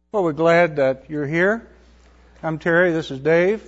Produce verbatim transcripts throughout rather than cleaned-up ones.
Well, we're glad that you're here. I'm Terry. This is Dave.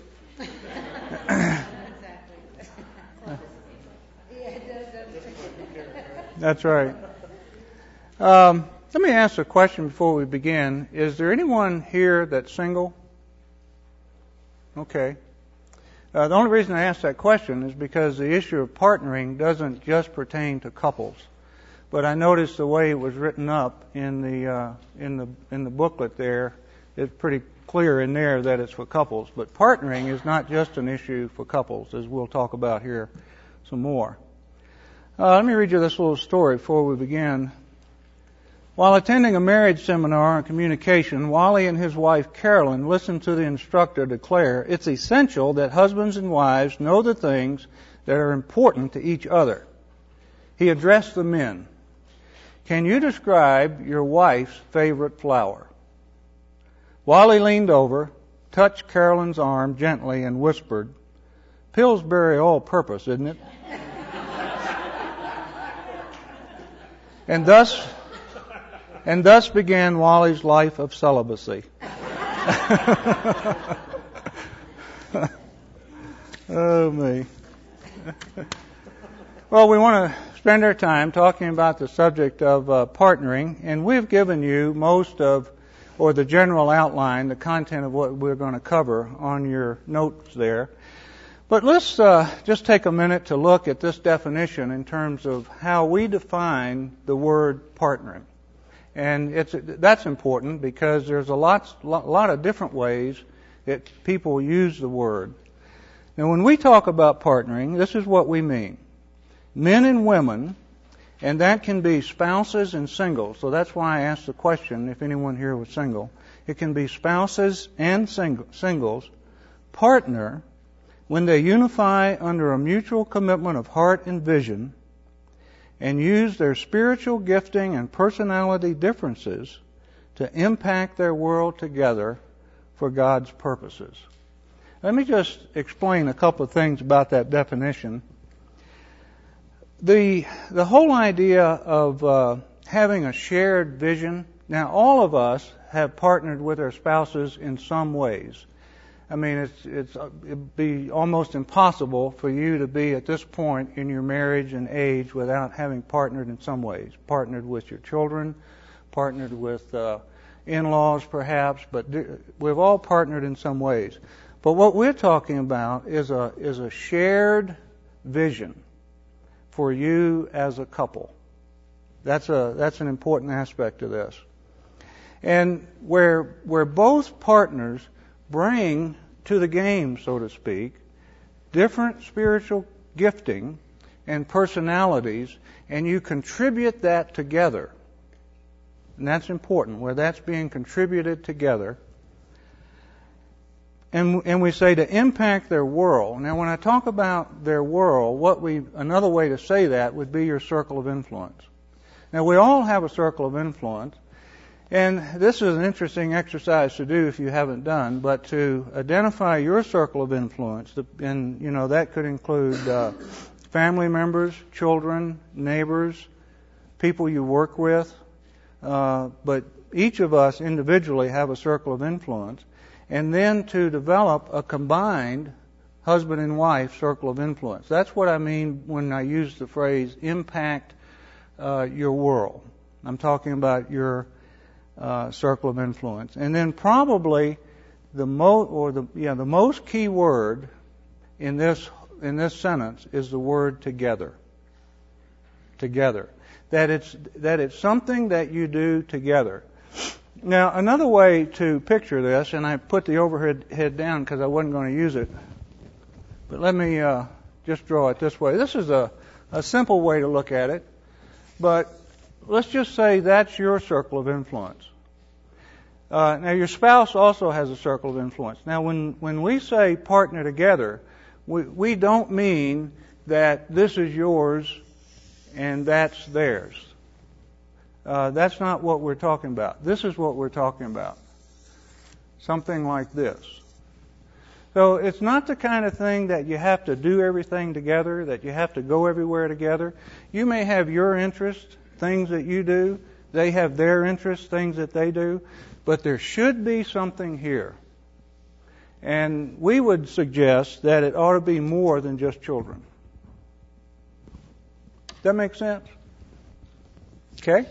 That's right. Um, let me ask a question before we begin. Is there anyone here that's single? Okay. Uh, the only reason I ask that question is because the issue of partnering doesn't just pertain to couples. But I noticed the way it was written up in the uh, in the in the booklet there, it's pretty clear in there that it's for couples. But partnering is not just an issue for couples, as we'll talk about here some more. Uh, let me read you this little story before we begin. While attending a marriage seminar on communication, Wally and his wife Carolyn listened to the instructor declare, "It's essential that husbands and wives know the things that are important to each other." He addressed the men. "Can you describe your wife's favorite flower?" Wally leaned over, touched Carolyn's arm gently, and whispered, "Pillsbury all-purpose, isn't it?" and thus, and thus began Wally's life of celibacy. Oh, me. Well, we want to spend our time talking about the subject of uh, partnering, and we've given you most of, or the general outline, the content of what we're going to cover on your notes there. But let's uh, just take a minute to look at this definition in terms of how we define the word partnering. And it's that's important because there's a lot, lot of different ways that people use the word. Now, when we talk about partnering, this is what we mean. Men and women, and that can be spouses and singles. So that's why I asked the question if anyone here was single. It can be spouses and sing- singles partner when they unify under a mutual commitment of heart and vision and use their spiritual gifting and personality differences to impact their world together for God's purposes. Let me just explain a couple of things about that definition. The the whole idea of uh, having a shared vision. Now, all of us have partnered with our spouses in some ways. I mean, it's it's it'd be almost impossible for you to be at this point in your marriage and age without having partnered in some ways. Partnered with your children, partnered with uh, in-laws, perhaps, but we've all partnered in some ways. But what we're talking about is a is a shared vision for you as a couple. That's a that's an important aspect of this. And where where both partners bring to the game, so to speak, different spiritual gifting and personalities, and you contribute that together. And that's important, where that's being contributed together. And, and we say to impact their world. Now, when I talk about their world, what we another way to say that would be your circle of influence. Now, we all have a circle of influence, and this is an interesting exercise to do if you haven't done, but to identify your circle of influence, and you know that could include uh, family members, children, neighbors, people you work with, uh, but each of us individually have a circle of influence. And then to develop a combined husband and wife circle of influence. That's what I mean when I use the phrase impact uh, your world. I'm talking about your uh, circle of influence. And then probably the mo or the yeah the most key word in this in this sentence is the word together. Together. That it's that it's something that you do together. Now, another way to picture this, and I put the overhead head down because I wasn't going to use it, but let me uh, just draw it this way. This is a, a simple way to look at it, but let's just say that's your circle of influence. Uh, now, your spouse also has a circle of influence. Now, when, when we say partner together, we, we don't mean that this is yours and that's theirs. Uh, that's not what we're talking about. This is what we're talking about. Something like this. So it's not the kind of thing that you have to do everything together, that you have to go everywhere together. You may have your interests, things that you do. They have their interests, things that they do. But there should be something here. And we would suggest that it ought to be more than just children. Does that make sense? Okay.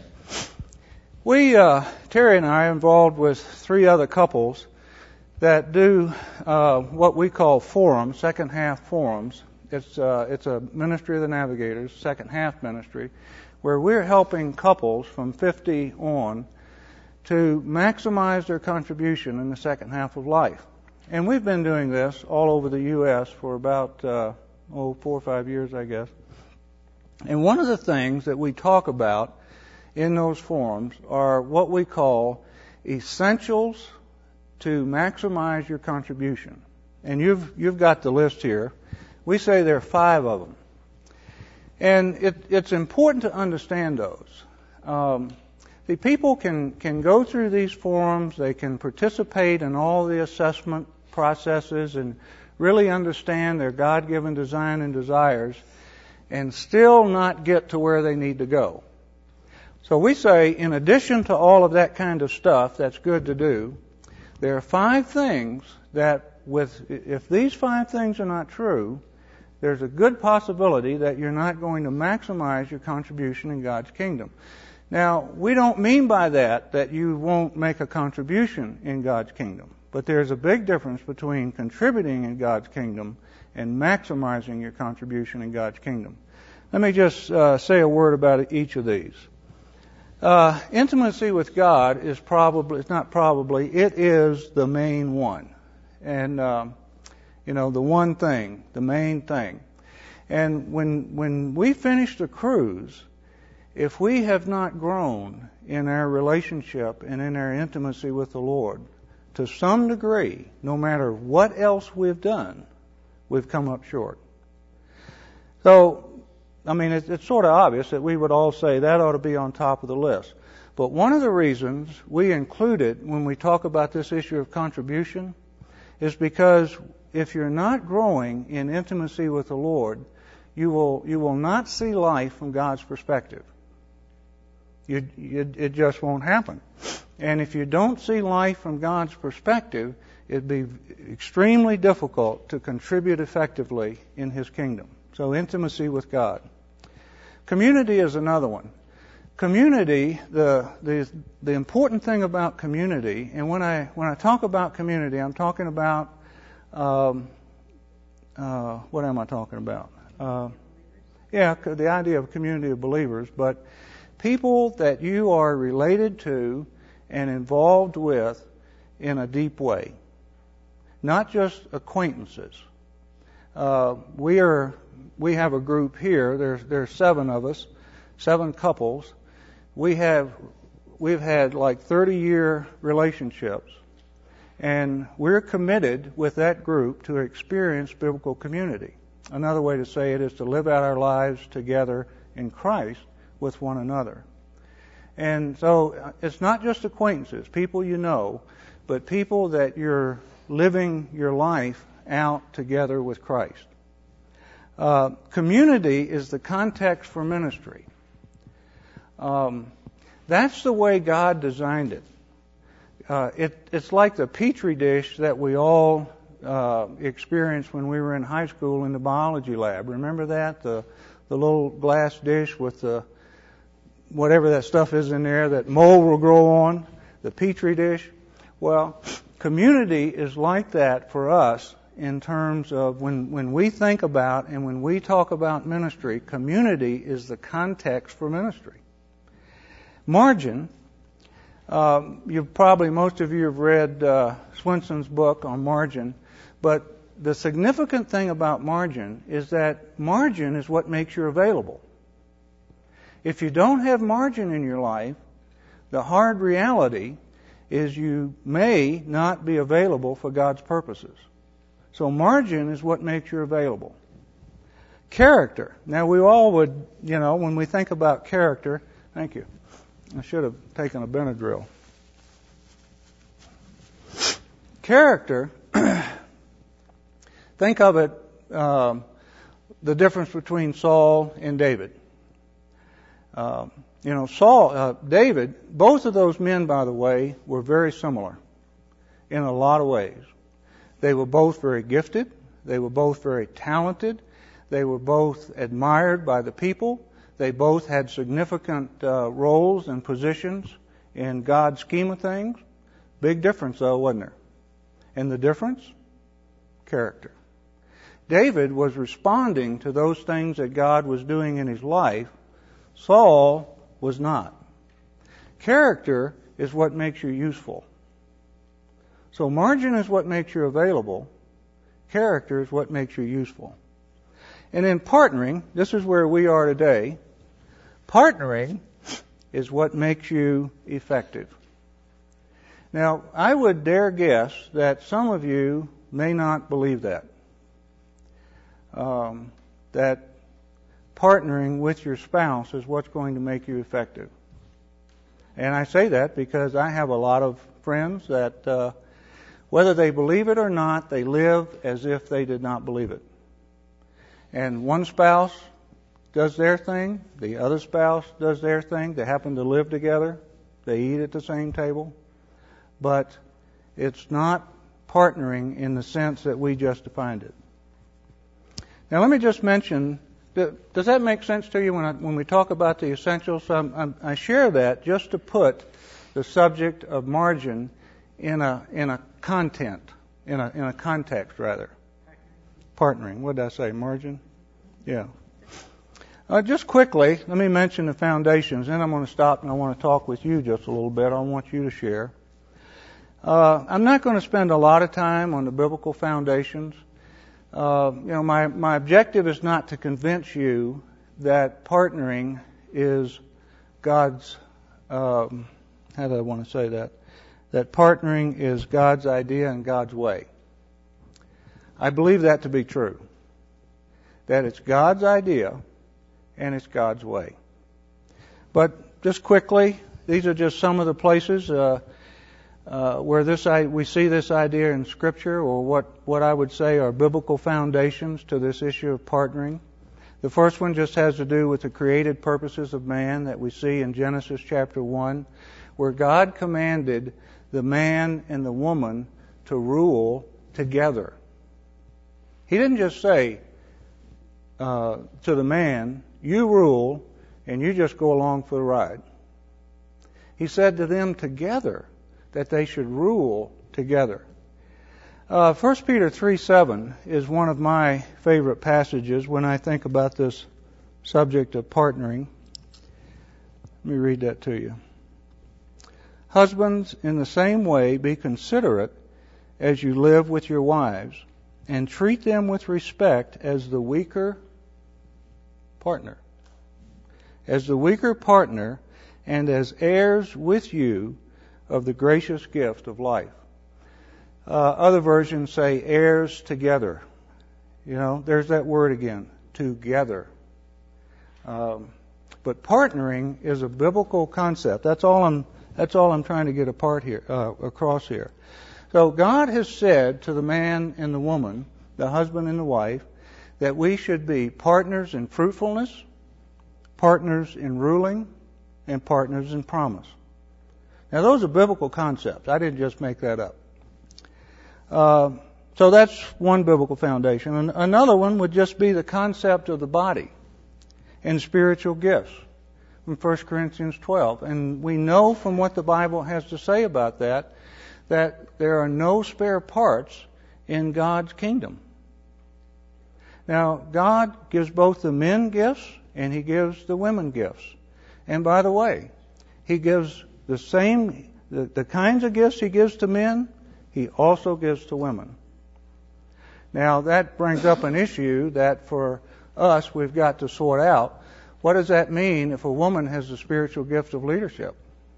We, uh, Terry and I are involved with three other couples that do uh, what we call forums, second half forums. It's uh, it's a ministry of the Navigators, second half ministry, where we're helping couples from fifty on to maximize their contribution in the second half of life. And we've been doing this all over the U S for about uh, oh four or five years, I guess. And one of the things that we talk about in those forums are what we call essentials to maximize your contribution. And you've you've got the list here. We say there are five of them. And it, it's important to understand those. Um, the people can, can go through these forums, they can participate in all the assessment processes and really understand their God-given design and desires and still not get to where they need to go. So we say, in addition to all of that kind of stuff that's good to do, there are five things that with, if these five things are not true, there's a good possibility that you're not going to maximize your contribution in God's kingdom. Now, we don't mean by that that you won't make a contribution in God's kingdom, but there's a big difference between contributing in God's kingdom and maximizing your contribution in God's kingdom. Let me just uh, say a word about each of these. Uh, intimacy with God is probably, it's not probably, it is the main one. And, um, you know, the one thing, the main thing. And when, when we finish the cruise, if we have not grown in our relationship and in our intimacy with the Lord, to some degree, no matter what else we've done, we've come up short. So, I mean, it's, it's sort of obvious that we would all say that ought to be on top of the list. But one of the reasons we include it when we talk about this issue of contribution is because if you're not growing in intimacy with the Lord, you will you will not see life from God's perspective. You, you, it just won't happen. And if you don't see life from God's perspective, it'd be extremely difficult to contribute effectively in His kingdom. So intimacy with God. Community is another one. Community, the the the important thing about community, and when I when I talk about community, I'm talking about um, uh, what am I talking about? Uh, yeah, the idea of community of believers, but people that you are related to and involved with in a deep way, not just acquaintances. Uh, we are we have a group here. There's there's seven of us, seven couples. We have we've had like thirty year relationships, and we're committed with that group to experience biblical community. Another way to say it is to live out our lives together in Christ with one another. And so it's not just acquaintances, people you know, but people that you're living your life out together with Christ. Uh, community is the context for ministry. Um, that's the way God designed it. Uh, it. It's like the Petri dish that we all uh, experienced when we were in high school in the biology lab. Remember that? The the little glass dish with the whatever that stuff is in there that mold will grow on, the Petri dish. Well, community is like that for us in terms of when, when we think about and when we talk about ministry, community is the context for ministry. Margin, uh, you've probably, most of you have read uh, Swenson's book on margin, but the significant thing about margin is that margin is what makes you available. If you don't have margin in your life, the hard reality is you may not be available for God's purposes. So margin is what makes you available. Character. Now we all would, you know, when we think about character, thank you. I should have taken a Benadryl. Character, think of it, um, the difference between Saul and David. Um, you know, Saul, uh, David, both of those men, by the way, were very similar in a lot of ways. They were both very gifted. They were both very talented. They were both admired by the people. They both had significant uh, roles and positions in God's scheme of things. Big difference, though, wasn't there? And the difference? Character. David was responding to those things that God was doing in his life. Saul was not. Character is what makes you useful. So margin is what makes you available. Character is what makes you useful. And in partnering, this is where we are today. Partnering is what makes you effective. Now, I would dare guess that some of you may not believe that. Um, that partnering with your spouse is what's going to make you effective. And I say that because I have a lot of friends that, uh, whether they believe it or not, they live as if they did not believe it. And one spouse does their thing, the other spouse does their thing. They happen to live together. They eat at the same table. But it's not partnering in the sense that we just defined it. Now, let me just mention, does that make sense to you when I, when we talk about the essentials? I'm, I'm, I share that just to put the subject of margin in a in a content, in a in a context rather. Partnering. What did I say? Margin? Yeah. Uh, just quickly, let me mention the foundations. Then I'm going to stop and I want to talk with you just a little bit. I want you to share. Uh, I'm not going to spend a lot of time on the biblical foundations. Uh, you know, my, my objective is not to convince you that partnering is God's, um, how do I want to say that? That partnering is God's idea and God's way. I believe that to be true. That it's God's idea and it's God's way. But just quickly, these are just some of the places uh, uh, where this we see this idea in Scripture, or what, what I would say are biblical foundations to this issue of partnering. The first one just has to do with the created purposes of man that we see in Genesis chapter one, where God commanded the man and the woman to rule together. He didn't just say uh, to the man, you rule and you just go along for the ride. He said to them together that they should rule together. Uh, First Peter three seven is one of my favorite passages when I think about this subject of partnering. Let me read that to you. Husbands, in the same way, be considerate as you live with your wives, and treat them with respect as the weaker partner. As the weaker partner, and as heirs with you of the gracious gift of life. Uh, other versions say heirs together. You know, there's that word again, together. Um, but partnering is a biblical concept. That's all I'm. That's all I'm trying to get apart here, uh, across here. So God has said to the man and the woman, the husband and the wife, that we should be partners in fruitfulness, partners in ruling, and partners in promise. Now, those are biblical concepts. I didn't just make that up. Uh, so that's one biblical foundation. And another one would just be the concept of the body and spiritual gifts from First Corinthians twelve. And we know from what the Bible has to say about that, that there are no spare parts in God's kingdom. Now, God gives both the men gifts and He gives the women gifts. And by the way, He gives the same, the, the kinds of gifts He gives to men, He also gives to women. Now, that brings up an issue that for us we've got to sort out. What does that mean if a woman has the spiritual gift of leadership?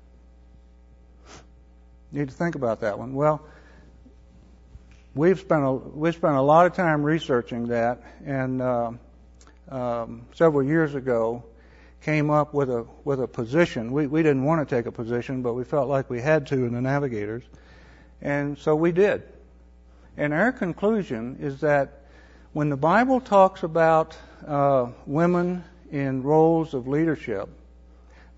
You need to think about that one. Well, we've spent a, we've spent a lot of time researching that, and uh, um, several years ago came up with a with a position. We we didn't want to take a position, but we felt like we had to in the Navigators, and so we did. And our conclusion is that when the Bible talks about uh, women in roles of leadership,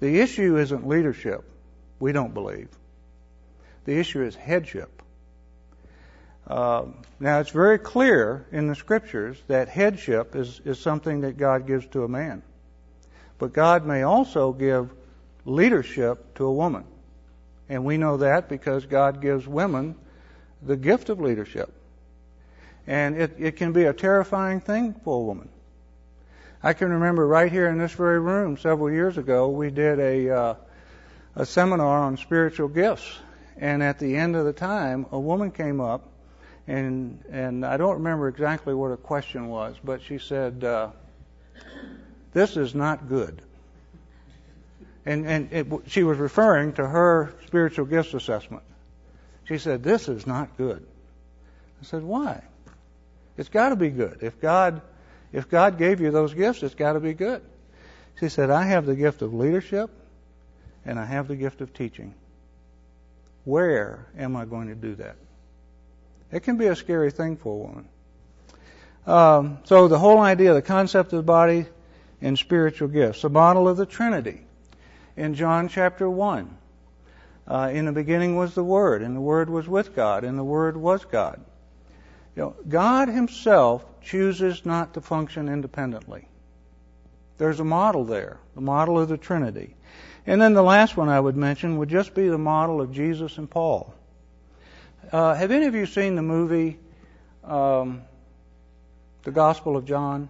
The issue isn't leadership, we don't believe. The issue is headship. Uh, now, it's very clear in the Scriptures that headship is, is something that God gives to a man. But God may also give leadership to a woman. And we know that because God gives women the gift of leadership. And it, it can be a terrifying thing for a woman. I can remember right here in this very room several years ago, we did a, uh, a seminar on spiritual gifts. And at the end of the time, a woman came up, and and I don't remember exactly what her question was, but she said, uh, "This is not good." And and it, she was referring to her spiritual gifts assessment. She said, "This is not good." I said, "Why? It's got to be good. If God if God gave you those gifts, it's got to be good." She said, "I have the gift of leadership, and I have the gift of teaching. Where am I going to do that?" It can be a scary thing for a woman. Um, so the whole idea, the concept of the body and spiritual gifts, the model of the Trinity. In John chapter one, uh, in the beginning was the Word, and the Word was with God, and the Word was God. You know, God Himself chooses not to function independently. There's a model there, the model of the Trinity. And then the last one I would mention would just be the model of Jesus and Paul. Uh, have any of you seen the movie, um, The Gospel of John?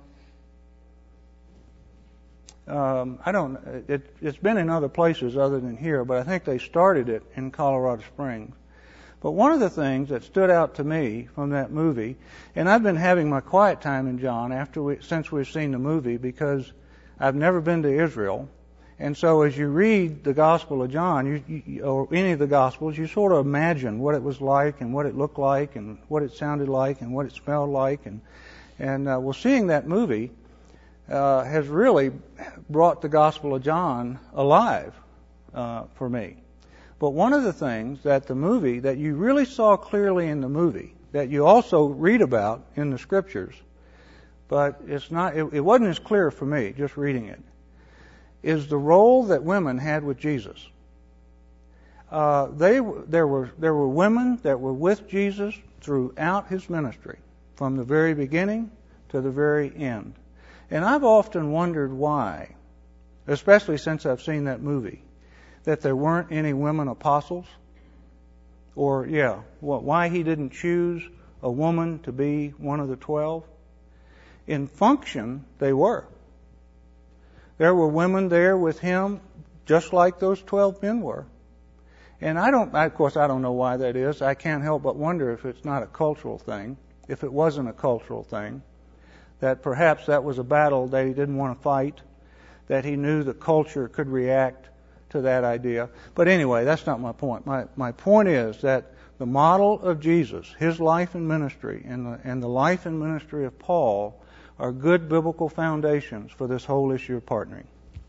Um, I don't. It, it's been in other places other than here, but I think they started it in Colorado Springs. But one of the things that stood out to me from that movie, and I've been having my quiet time in John after we, since we've seen the movie, because I've never been to Israel. And so as you read the Gospel of John, you, you, or any of the Gospels, you sort of imagine what it was like and what it looked like and what it sounded like and what it smelled like. And, and uh, well, seeing that movie uh, has really brought the Gospel of John alive uh, for me. But one of the things that the movie, that you really saw clearly in the movie, that you also read about in the Scriptures, but it's not, it, it wasn't as clear for me just reading it, is the role that women had with Jesus. Uh, they there were there were women that were with Jesus throughout His ministry, from the very beginning to the very end. And I've often wondered why, especially since I've seen that movie, that there weren't any women apostles, or yeah, why He didn't choose a woman to be one of the twelve. In function, they were. There were women there with Him just like those twelve men were. And I don't, of course, I don't know why that is. I can't help but wonder if it's not a cultural thing, if it wasn't a cultural thing, that perhaps that was a battle that He didn't want to fight, that He knew the culture could react to that idea. But anyway, that's not my point. My, my point is that the model of Jesus, His life and ministry, and the, and the life and ministry of Paul are good biblical foundations for this whole issue of partnering.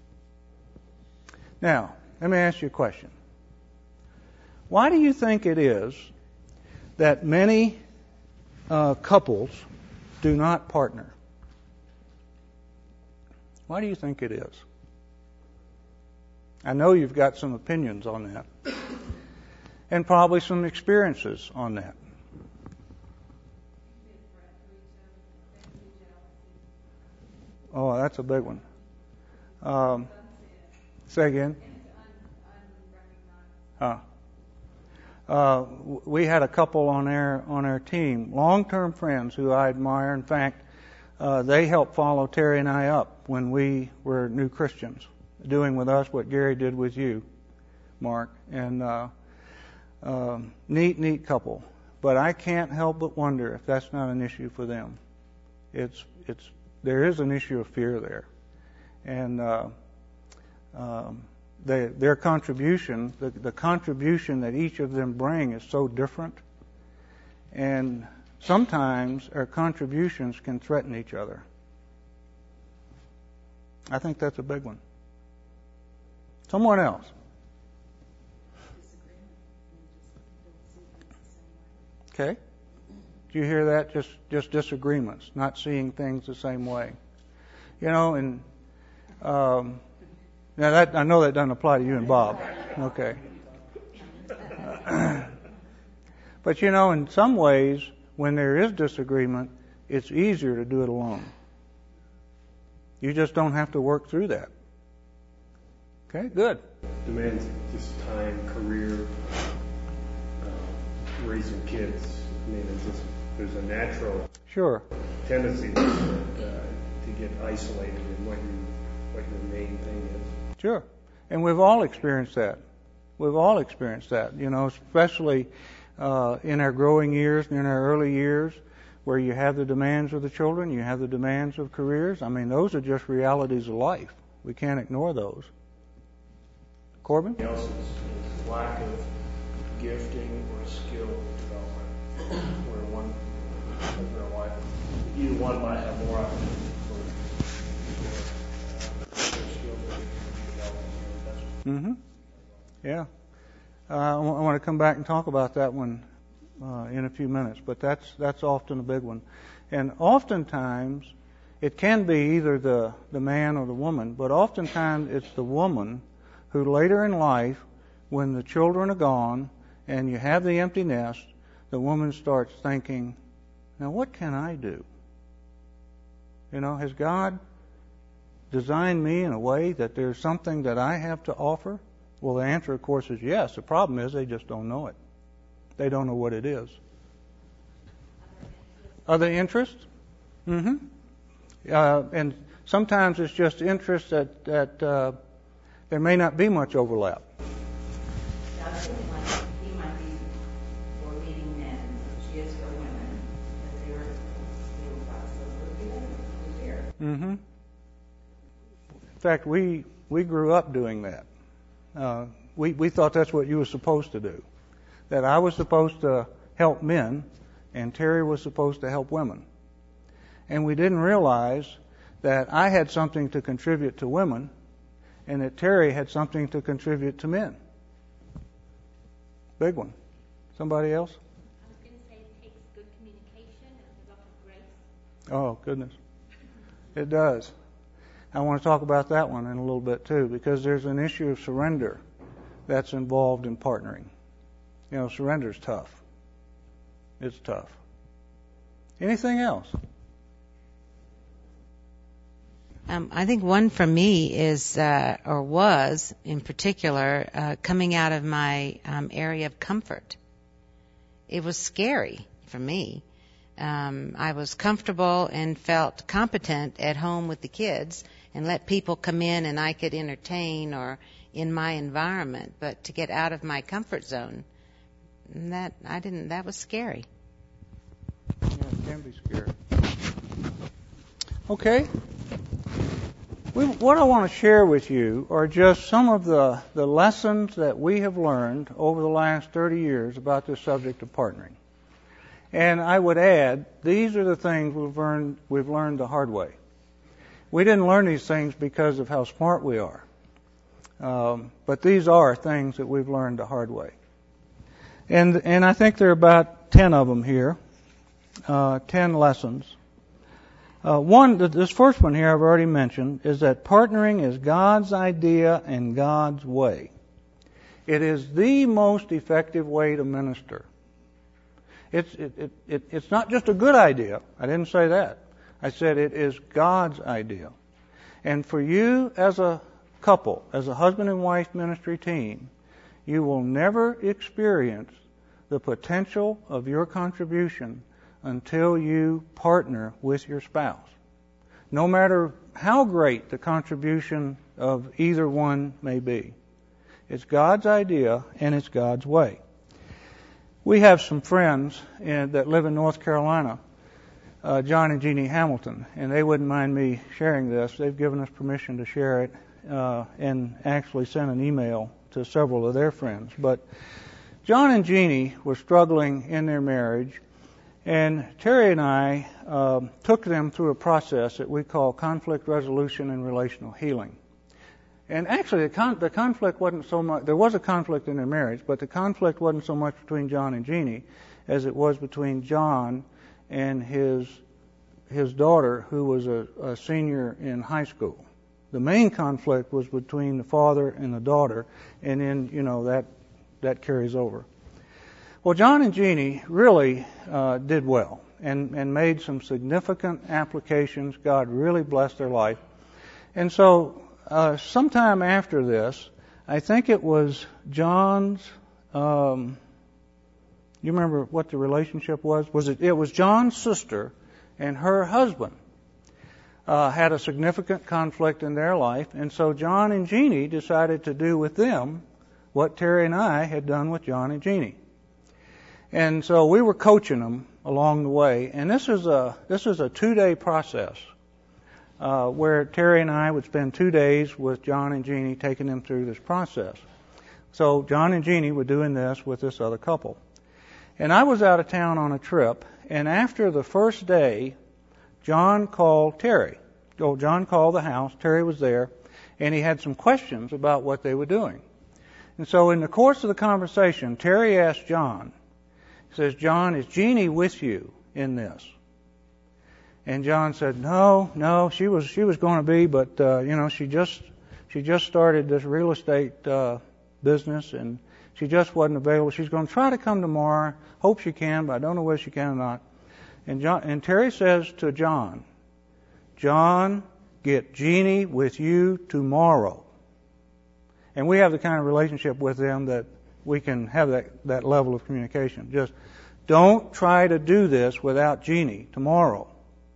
Now, let me ask you a question. Why do you think it is that many uh, couples do not partner? Why do you think it is? I know you've got some opinions on that, and probably some experiences on that. Oh, that's a big one. Um, say again. Huh. Uh, we had a couple on our on our team, long-term friends who I admire. In fact, uh, they helped follow Terry and I up when we were new Christians, doing with us what Gary did with you, Mark. And uh, um, neat, neat couple. But I can't help but wonder if that's not an issue for them. It's it's. There is an issue of fear there. And uh, um, they, their contribution, the, the contribution that each of them bring is so different. And sometimes our contributions can threaten each other. I think that's a big one. Someone else. Okay. Do you hear that? Just just disagreements, not seeing things the same way. You know, and um, Now that I know that doesn't apply to you and Bob. Okay. But you know, in some ways, when there is disagreement, it's easier to do it alone. You just don't have to work through that. Okay, good. Demands just time, career, uh, raising kids. I mean, it's just, there's a natural sure tendency to, uh, to get isolated in what you what your main thing is. Sure, and we've all experienced that. We've all experienced that. You know, especially uh, in our growing years and in our early years, where you have the demands of the children, you have the demands of careers. I mean, those are just realities of life. We can't ignore those. Corbin? Else is, is lack of gifting or skill development, where one husband or wife, either one might have more opportunity for, for uh, their skills that they can develop. Mm-hmm. Yeah. Uh, I, w- I want to come back and talk about that one uh, in a few minutes, but that's that's often a big one. And oftentimes, it can be either the, the man or the woman, but oftentimes it's the woman who later in life, when the children are gone and you have the empty nest, the woman starts thinking, now what can I do? You know, has God designed me in a way that there's something that I have to offer? Well, the answer, of course, is yes. The problem is they just don't know it. They don't know what it is. Other interests? Mm-hmm. Uh, and sometimes it's just interests that, that uh, there may not be much overlap. I think like he might be for leading men, she is for women, that they're they were there. Mm-hmm. In fact, we we grew up doing that. Uh, we we thought that's what you were supposed to do. That I was supposed to help men, and Terry was supposed to help women. And we didn't realize that I had something to contribute to women, and that Terry had something to contribute to men. Big one. Somebody else? I was going to say it takes good communication and a lot of grace. Oh, goodness. It does. I want to talk about that one in a little bit too, because there's an issue of surrender that's involved in partnering. You know, surrender's tough. It's tough. Anything else? Um, I think one for me is, uh, or was in particular, uh, coming out of my um, area of comfort. It was scary for me. Um, I was comfortable and felt competent at home with the kids and let people come in and I could entertain or in my environment. But to get out of my comfort zone, that I didn't. That was scary. Yeah, it can be scary. Okay. We, what I want to share with you are just some of the, the lessons that we have learned over the last thirty years about this subject of partnering. And I would add, these are the things we've learned, we've learned the hard way. We didn't learn these things because of how smart we are. Um, but these are things that we've learned the hard way. And, and I think there are about ten of them here, uh, ten lessons. Uh, one, this first one here I've already mentioned, is that partnering is God's idea and God's way. It is the most effective way to minister. It's, it, it, it, it's not just a good idea. I didn't say that. I said it is God's idea. And for you as a couple, as a husband and wife ministry team, you will never experience the potential of your contribution until you partner with your spouse. No matter how great the contribution of either one may be. It's God's idea and it's God's way. We have some friends in, that live in North Carolina, uh, John and Jeannie Hamilton, and they wouldn't mind me sharing this. They've given us permission to share it uh, and actually sent an email to several of their friends. But John and Jeannie were struggling in their marriage, and Terry and I uh, took them through a process that we call conflict resolution and relational healing. And actually, the, con- the conflict wasn't so much, there was a conflict in their marriage, but the conflict wasn't so much between John and Jeannie as it was between John and his his daughter, who was a, a senior in high school. the main conflict was between the father and the daughter, and then, you know, that that carries over. Well, John and Jeannie really uh, did well and, and made some significant applications. God really blessed their life. And so uh, sometime after this, I think it was John's, um, you remember what the relationship was? Was it? It was John's sister and her husband uh, had a significant conflict in their life. And so John and Jeannie decided to do with them what Terry and I had done with John and Jeannie. And so we were coaching them along the way. And this is a this is a two-day process uh, where Terry and I would spend two days with John and Jeannie taking them through this process. So John and Jeannie were doing this with this other couple. And I was out of town on a trip. And after the first day, John called Terry. Oh, John called the house. Terry was there. And he had some questions about what they were doing. And so in the course of the conversation, Terry asked John, he says, John, is Jeannie with you in this? And John said, no, no, she was she was going to be, but uh, you know, she just she just started this real estate uh, business, and she just wasn't available. She's going to try to come tomorrow. Hope she can, but I don't know whether she can or not. And John and Terry says to John, John, get Jeannie with you tomorrow. And we have the kind of relationship with them that we can have that, that level of communication. Just don't try to do this without Jeannie tomorrow.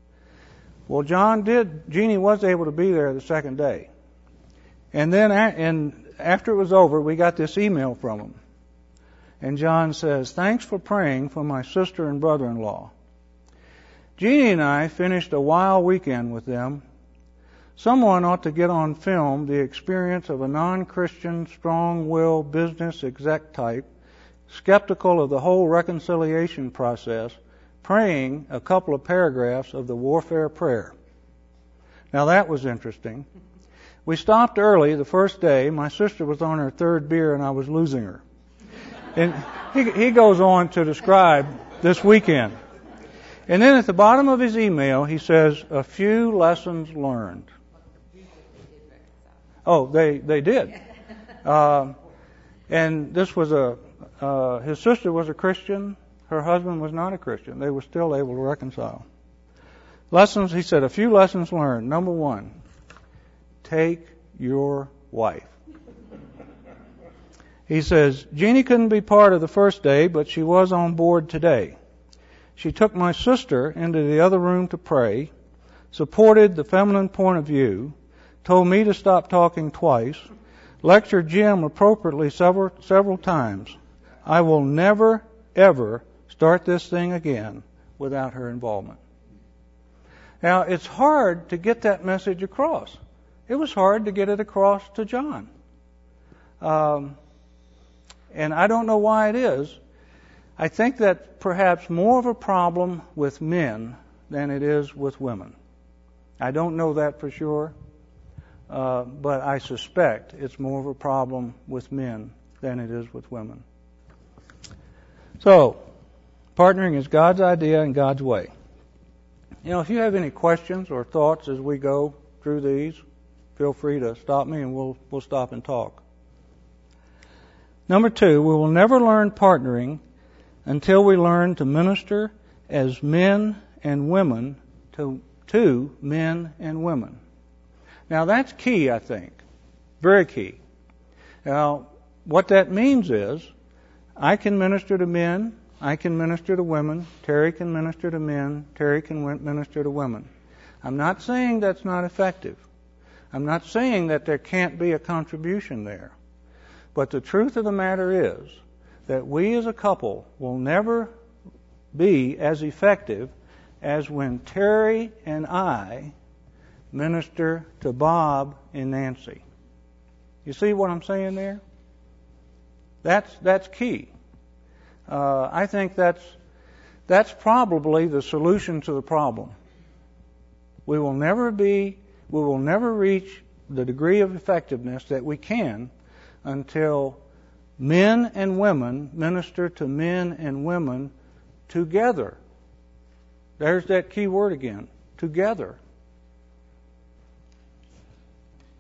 Well, John did. Jeannie was able to be there the second day. And then and after it was over, we got this email from him. And John says, thanks for praying for my sister and brother-in-law. Jeannie and I finished a wild weekend with them. Someone ought to get on film the experience of a non-Christian, strong-willed business exec type, skeptical of the whole reconciliation process, praying a couple of paragraphs of the warfare prayer. Now that was interesting. We stopped early the first day. My sister was on her third beer and I was losing her. And he, he goes on to describe this weekend. And then at the bottom of his email, he says, a few lessons learned. Oh, they, they did. Uh, and this was a, uh, his sister was a Christian. Her husband was not a Christian. They were still able to reconcile. Lessons, he said, a few lessons learned. Number one, take your wife. He says, Jeannie couldn't be part of the first day, but she was on board today. She took my sister into the other room to pray, supported the feminine point of view, told me to stop talking twice, lectured Jim appropriately several several times. I will never, ever start this thing again without her involvement. Now, it's hard to get that message across. It was hard to get it across to John. Um, and I don't know why it is. I think that's perhaps more of a problem with men than it is with women. I don't know that for sure. Uh, but I suspect it's more of a problem with men than it is with women. So, partnering is God's idea and God's way. You know, if you have any questions or thoughts as we go through these, feel free to stop me and we'll we'll stop and talk. Number two, we will never learn partnering until we learn to minister as men and women to, to men and women. Now, that's key, I think. Very key. Now, what that means is I can minister to men, I can minister to women, Terry can minister to men, Terry can minister to women. I'm not saying that's not effective. I'm not saying that there can't be a contribution there. But the truth of the matter is that we as a couple will never be as effective as when Terry and I minister to Bob and Nancy. You see what I'm saying there? That's that's key. Uh, I think that's that's probably the solution to the problem. We will never be, we will never reach the degree of effectiveness that we can until men and women minister to men and women together. There's that key word again, together.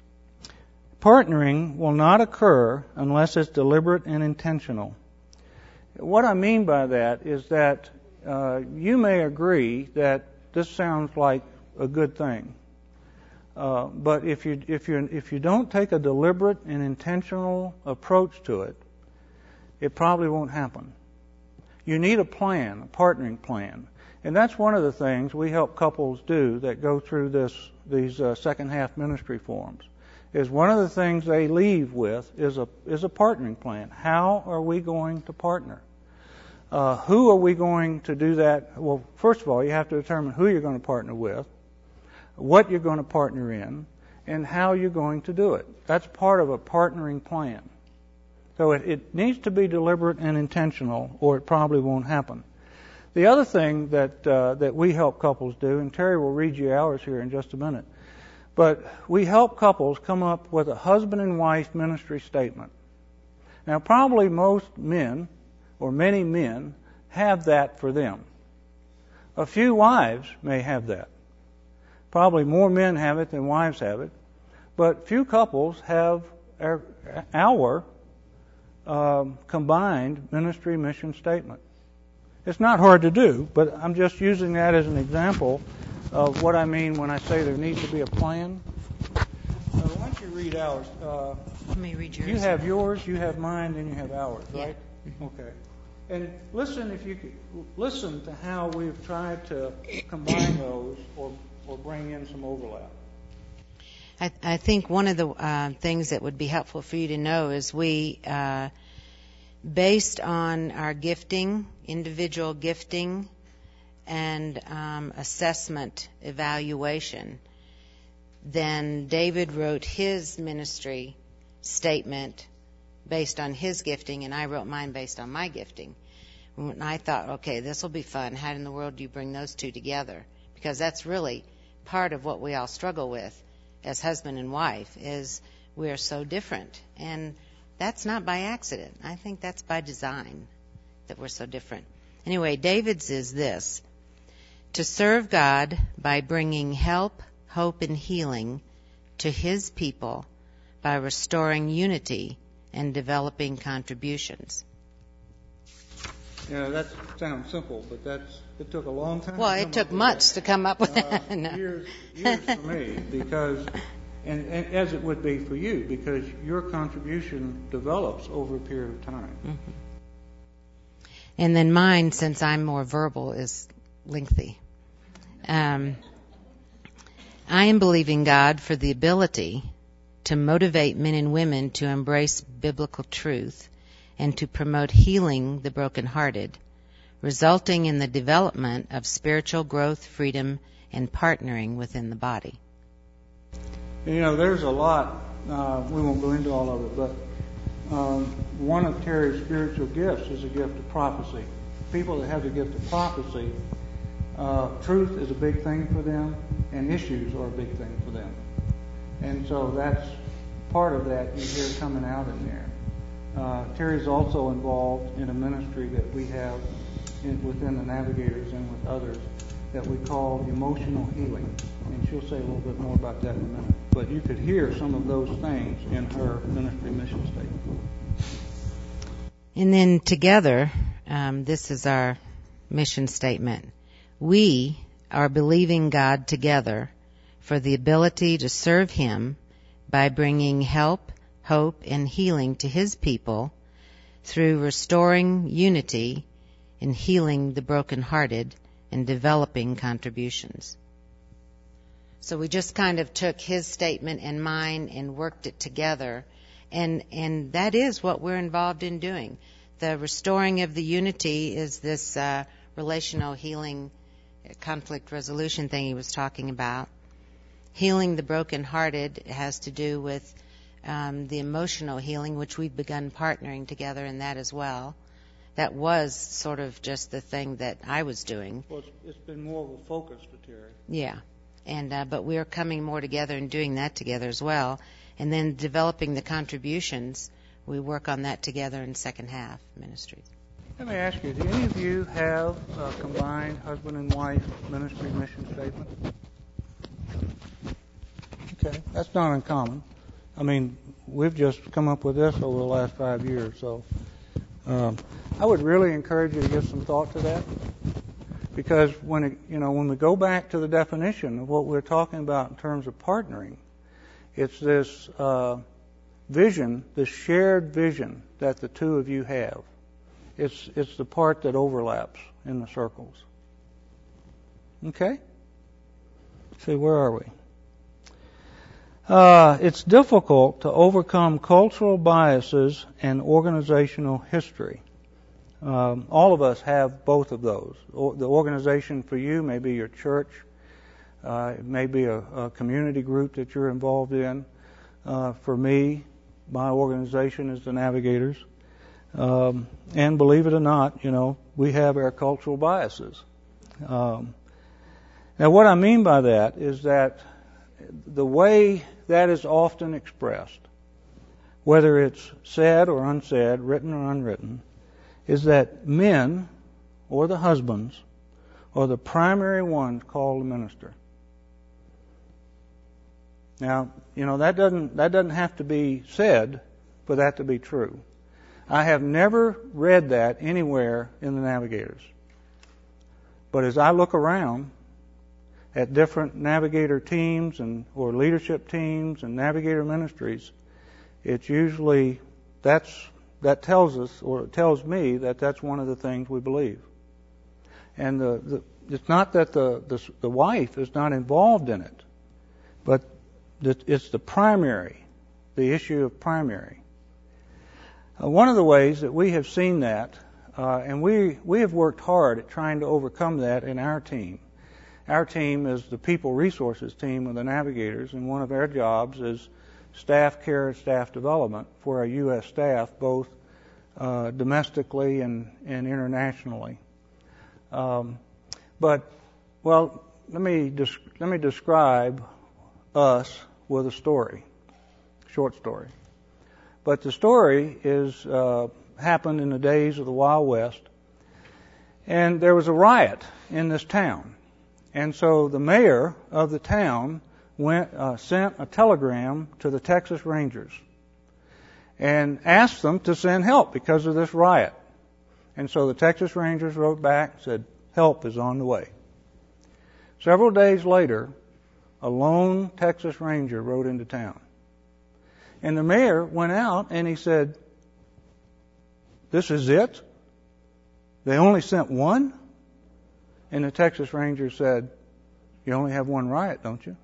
partnering will not occur unless it's deliberate and intentional. What I mean by that is that uh, you may agree that this sounds like a good thing, uh, but if you if you if you don't take a deliberate and intentional approach to it, it probably won't happen. You need a plan, a partnering plan. And that's one of the things we help couples do that go through this these uh, second half ministry forums. Is one of the things they leave with is a is a partnering plan. How are we going to partner? Uh, who are we going to do that? Well, first of all, you have to determine who you're going to partner with, what you're going to partner in, and how you're going to do it. That's part of a partnering plan. So it, it needs to be deliberate and intentional, or it probably won't happen. The other thing that uh, that we help couples do, and Terry will read you ours here in just a minute, but we help couples come up with a husband and wife ministry statement. Now, probably most men, or many men, have that for them. A few wives may have that. Probably more men have it than wives have it, but few couples have our, our um, combined ministry mission statement. It's not hard to do, but I'm just using that as an example of what I mean when I say there needs to be a plan. Uh, why don't you read ours? Uh, Let me read yours. You have yours, you have mine, and you have ours, right? Yeah. Okay. And listen, if you could, listen to how we've tried to combine those or or bring in some overlap. I, I think one of the uh, things that would be helpful for you to know is we, uh, based on our gifting, individual gifting, and um, assessment evaluation, then David wrote his ministry statement based on his gifting, and I wrote mine based on my gifting. And I thought, okay, this will be fun. How in the world do you bring those two together? Because that's really part of what we all struggle with as husband and wife, is we are so different. And that's not by accident. I think that's by design, that we're so different. Anyway, David's is this: to serve God by bringing help, hope, and healing to his people by restoring unity and developing contributions. You know, that sounds simple, but that's it took a long time. Well, to it come took up with months that. to come up with Uh, that. No. years, years for me, because, and, and as it would be for you, because your contribution develops over a period of time. Mm-hmm. And then mine, since I'm more verbal, is lengthy. Um, I am believing God for the ability to motivate men and women to embrace biblical truth and to promote healing the brokenhearted, resulting in the development of spiritual growth, freedom, and partnering within the body. You know, there's a lot, uh, we won't go into all of it, but um, one of Terry's spiritual gifts is a gift of prophecy. People that have the gift of prophecy, uh, truth is a big thing for them, and issues are a big thing for them. And so that's part of that you hear coming out in there. Uh, Terry's also involved in a ministry that we have in, within the Navigators and with others that we call emotional healing. And she'll say a little bit more about that in a minute. But you could hear some of those things in her ministry mission statement. And then together, um, this is our mission statement. We are believing God together for the ability to serve Him by bringing help, hope, and healing to His people through restoring unity and healing the brokenhearted and developing contributions. So we just kind of took his statement and mine and worked it together, and and that is what we're involved in doing. The restoring of the unity is this uh, relational healing, conflict resolution thing he was talking about. Healing the brokenhearted has to do with um, the emotional healing, which we've begun partnering together in that as well. That was sort of just the thing that I was doing. Well, it's, it's been more of a focus for Terry. Yeah, and uh, but we're coming more together and doing that together as well. And then developing the contributions, we work on that together in second half ministries. Let me ask you, do any of you have a combined husband and wife ministry mission statement? Okay, that's not uncommon. I mean, we've just come up with this over the last five years. So um, I would really encourage you to give some thought to that, because when it, you know when we go back to the definition of what we're talking about in terms of partnering, it's this uh, vision, this shared vision that the two of you have. It's it's the part that overlaps in the circles. Okay? See, where are we? Uh, it's difficult to overcome cultural biases and organizational history. Um, all of us have both of those. O- the organization for you may be your church. Uh, it may be a, a community group that you're involved in. Uh, for me, my organization is the Navigators. Um, and believe it or not, you know, we have our cultural biases. Um, now, what I mean by that is that the way that is often expressed, whether it's said or unsaid, written or unwritten, is that men, or the husbands, are the primary ones called to minister. Now, you know, that doesn't that doesn't have to be said for that to be true. I have never read that anywhere in the Navigators. But as I look around at different Navigator teams and or leadership teams and Navigator ministries, it's usually that's that tells us or it tells me that that's one of the things we believe. And the, the it's not that the, the the wife is not involved in it, but it's the primary, the issue of primary. Uh, one of the ways that we have seen that, uh, and we we have worked hard at trying to overcome that in our team. Our team is the people resources team of the Navigators, and one of our jobs is staff care and staff development for our U S staff, both uh, domestically and, and internationally. Um, but, well, let me des- let me describe us with a story, short story. But the story is uh, happened in the days of the Wild West, and there was a riot in this town. And so the mayor of the town went uh, sent a telegram to the Texas Rangers and asked them to send help because of this riot. And so the Texas Rangers wrote back and said, help is on the way. Several days later, a lone Texas Ranger rode into town. And the mayor went out and he said, this is it? They only sent one? And the Texas Ranger said, you only have one riot, don't you?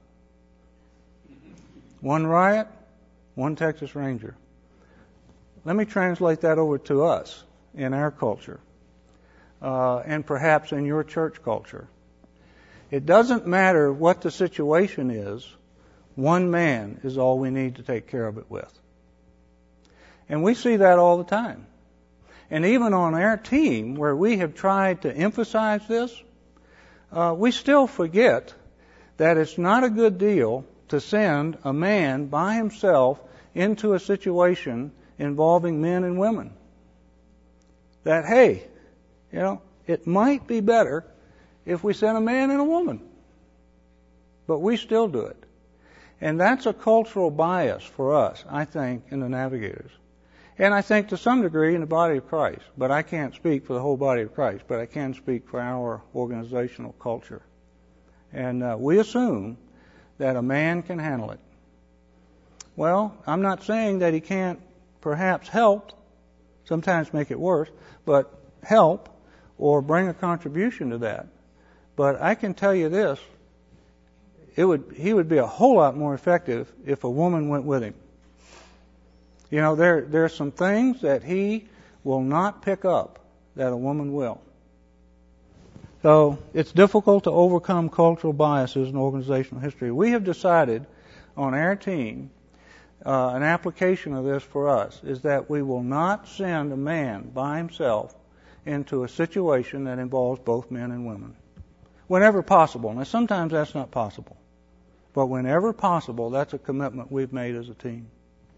One riot, one Texas Ranger. Let me translate that over to us in our culture, uh, and perhaps in your church culture. It doesn't matter what the situation is, one man is all we need to take care of it with. And we see that all the time. And even on our team, where we have tried to emphasize this, Uh, we still forget that it's not a good deal to send a man by himself into a situation involving men and women. That, hey, you know, it might be better if we sent a man and a woman. But we still do it. And that's a cultural bias for us, I think, in the Navigators. And I think to some degree in the body of Christ. But I can't speak for the whole body of Christ, but I can speak for our organizational culture. And uh, we assume that a man can handle it. Well, I'm not saying that he can't perhaps help, sometimes make it worse, but help or bring a contribution to that. But I can tell you this, it would he would be a whole lot more effective if a woman went with him. You know, there there are some things that he will not pick up that a woman will. So it's difficult to overcome cultural biases in organizational history. We have decided on our team, uh, an application of this for us is that we will not send a man by himself into a situation that involves both men and women. Whenever possible. Now, sometimes that's not possible. But whenever possible, that's a commitment we've made as a team.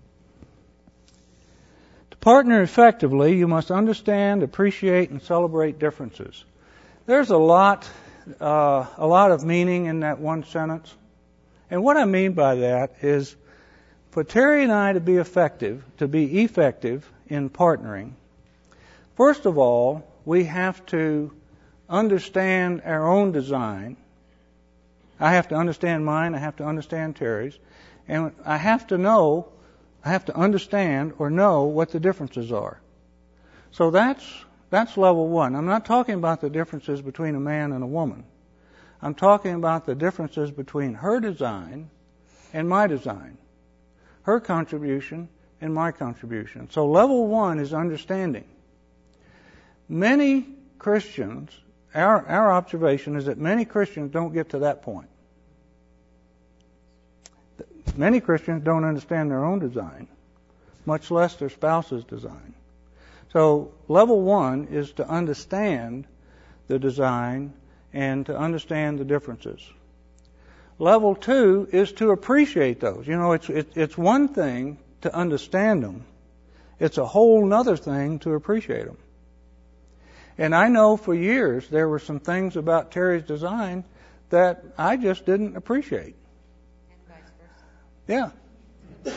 To partner effectively, you must understand, appreciate, and celebrate differences. There's a lot, uh, a lot of meaning in that one sentence. And what I mean by that is, for Terry and I to be effective, to be effective in partnering, first of all, we have to understand our own design. I have to understand mine, I have to understand Terry's, and I have to know, I have to understand or know what the differences are. So that's that's level one. I'm not talking about the differences between a man and a woman. I'm talking about the differences between her design and my design, her contribution and my contribution. So level one is understanding. Many Christians, our, our observation is that many Christians don't get to that point. Many Christians don't understand their own design, much less their spouse's design. So level one is to understand the design and to understand the differences. Level two is to appreciate those. You know, it's it, it's one thing to understand them. It's a whole other thing to appreciate them. And I know for years there were some things about Terry's design that I just didn't appreciate. And vice versa. Yeah.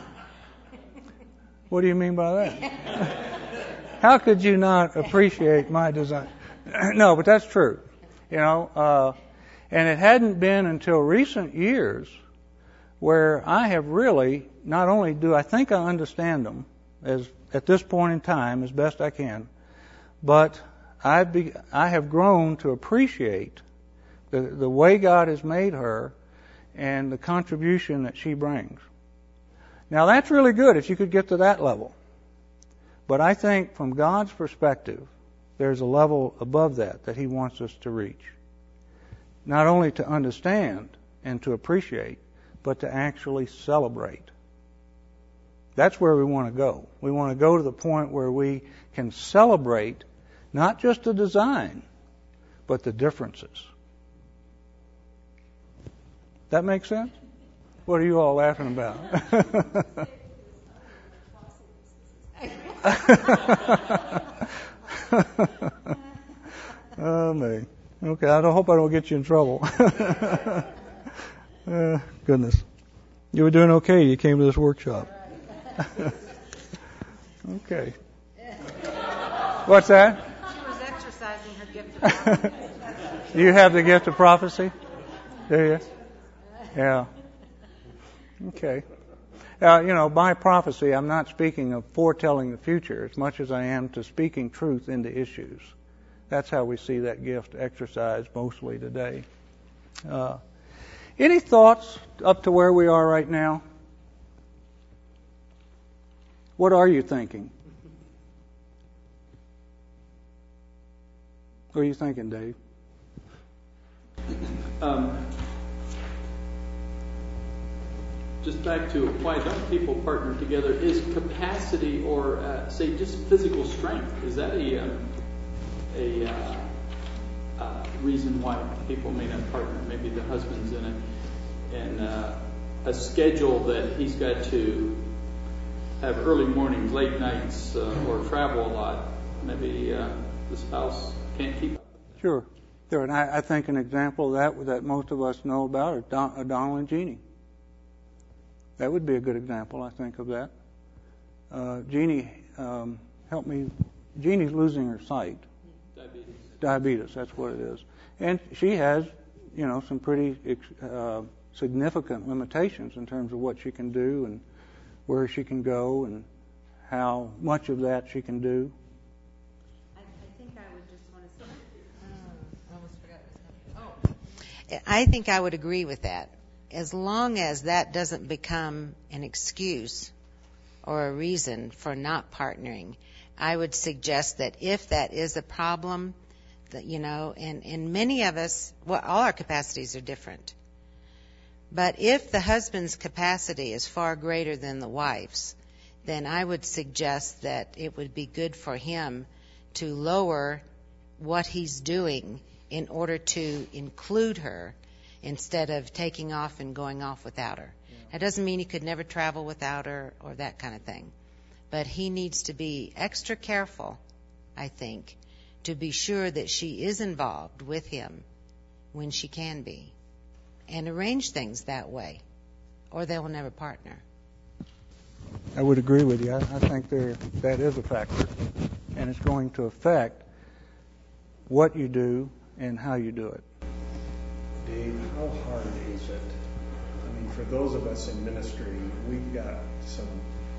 What do you mean by that? How could you not appreciate my design? No, but that's true. You know, uh, and it hadn't been until recent years where I have really, not only do I think I understand them as at this point in time as best I can, but I be, I have grown to appreciate the, the way God has made her and the contribution that she brings. Now that's really good if you could get to that level. But I think from God's perspective, there's a level above that that He wants us to reach. Not only to understand and to appreciate, but to actually celebrate. That's where we want to go. We want to go to the point where we can celebrate not just the design, but the differences. That make sense? What are you all laughing about? Oh, man. Okay, I don't hope I don't get you in trouble. uh, goodness. You were doing okay. You came to this workshop. Okay. What's that? She was exercising her gift of prophecy. You have the gift of prophecy? Do you? Yeah. Okay. Uh, you know, by prophecy, I'm not speaking of foretelling the future as much as I am to speaking truth into issues. That's how we see that gift exercised mostly today. Uh, any thoughts up to where we are right now? What are you thinking? What are you thinking, Dave? Um, just back to why don't people partner together? Is capacity or, uh, say, just physical strength, is that a... Um, a uh, uh, reason why people may not partner? Maybe the husband's in a, in a, a schedule that he's got to have early mornings, late nights, uh, or travel a lot. Maybe uh, the spouse can't keep up. Sure. Sure. And I, I think an example of that that most of us know about are Don, Donald and Jeannie. That would be a good example, I think, of that. Uh, Jeannie, um, help me. Jeannie's losing her sight. Diabetes. Diabetes, that's what it is. And she has, you know, some pretty uh, significant limitations in terms of what she can do and where she can go and how much of that she can do. I, I think I would just want to say, oh, I almost forgot this. Oh. I think I would agree with that. As long as that doesn't become an excuse or a reason for not partnering, I would suggest that if that is a problem, that, you know, and, and many of us, well, all our capacities are different. But if the husband's capacity is far greater than the wife's, then I would suggest that it would be good for him to lower what he's doing in order to include her instead of taking off and going off without her. Yeah. That doesn't mean he could never travel without her or that kind of thing. But he needs to be extra careful, I think, to be sure that she is involved with him when she can be, and arrange things that way, or they will never partner. I would agree with you. I, I think there that is a factor, and it's going to affect what you do and how you do it. Dave, how hard is it? I mean, for those of us in ministry, we've got some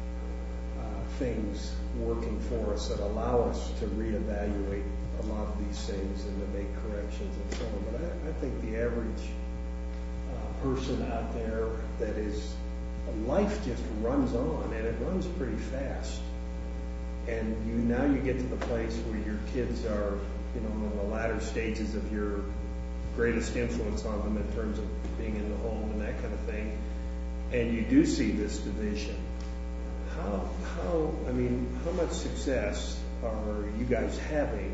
uh, things working for us that allow us to reevaluate a lot of these things and to make corrections and so on. But I, I think the average uh, person out there that is, life just runs on, and it runs pretty fast. And you now you get to the place where your kids are, you know, in the latter stages of your greatest influence on them in terms of being in the home and that kind of thing, and you do see this division. How, how, I mean, how much success are you guys having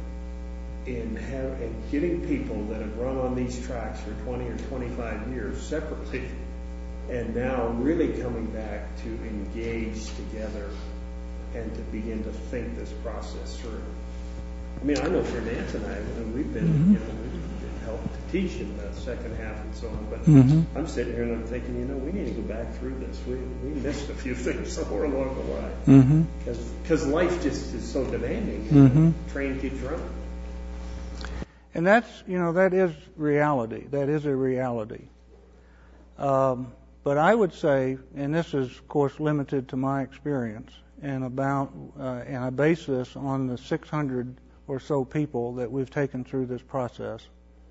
in, have, in getting people that have run on these tracks for twenty or twenty-five years separately, and now really coming back to engage together and to begin to think this process through? I mean, I know for Nance and I, and we've been, mm-hmm. you know, we've been helped to teach in the second half and so on, but mm-hmm. I'm sitting here and I'm thinking, you know, we need to go back through this. We we missed a few things somewhere along the line. Because mm-hmm. life just is so demanding, and mm-hmm. the train keeps running. And that's, you know, that is reality. That is a reality. Um, but I would say, and this is, of course, limited to my experience, and about, uh, and I base this on the six hundred or so people that we've taken through this process.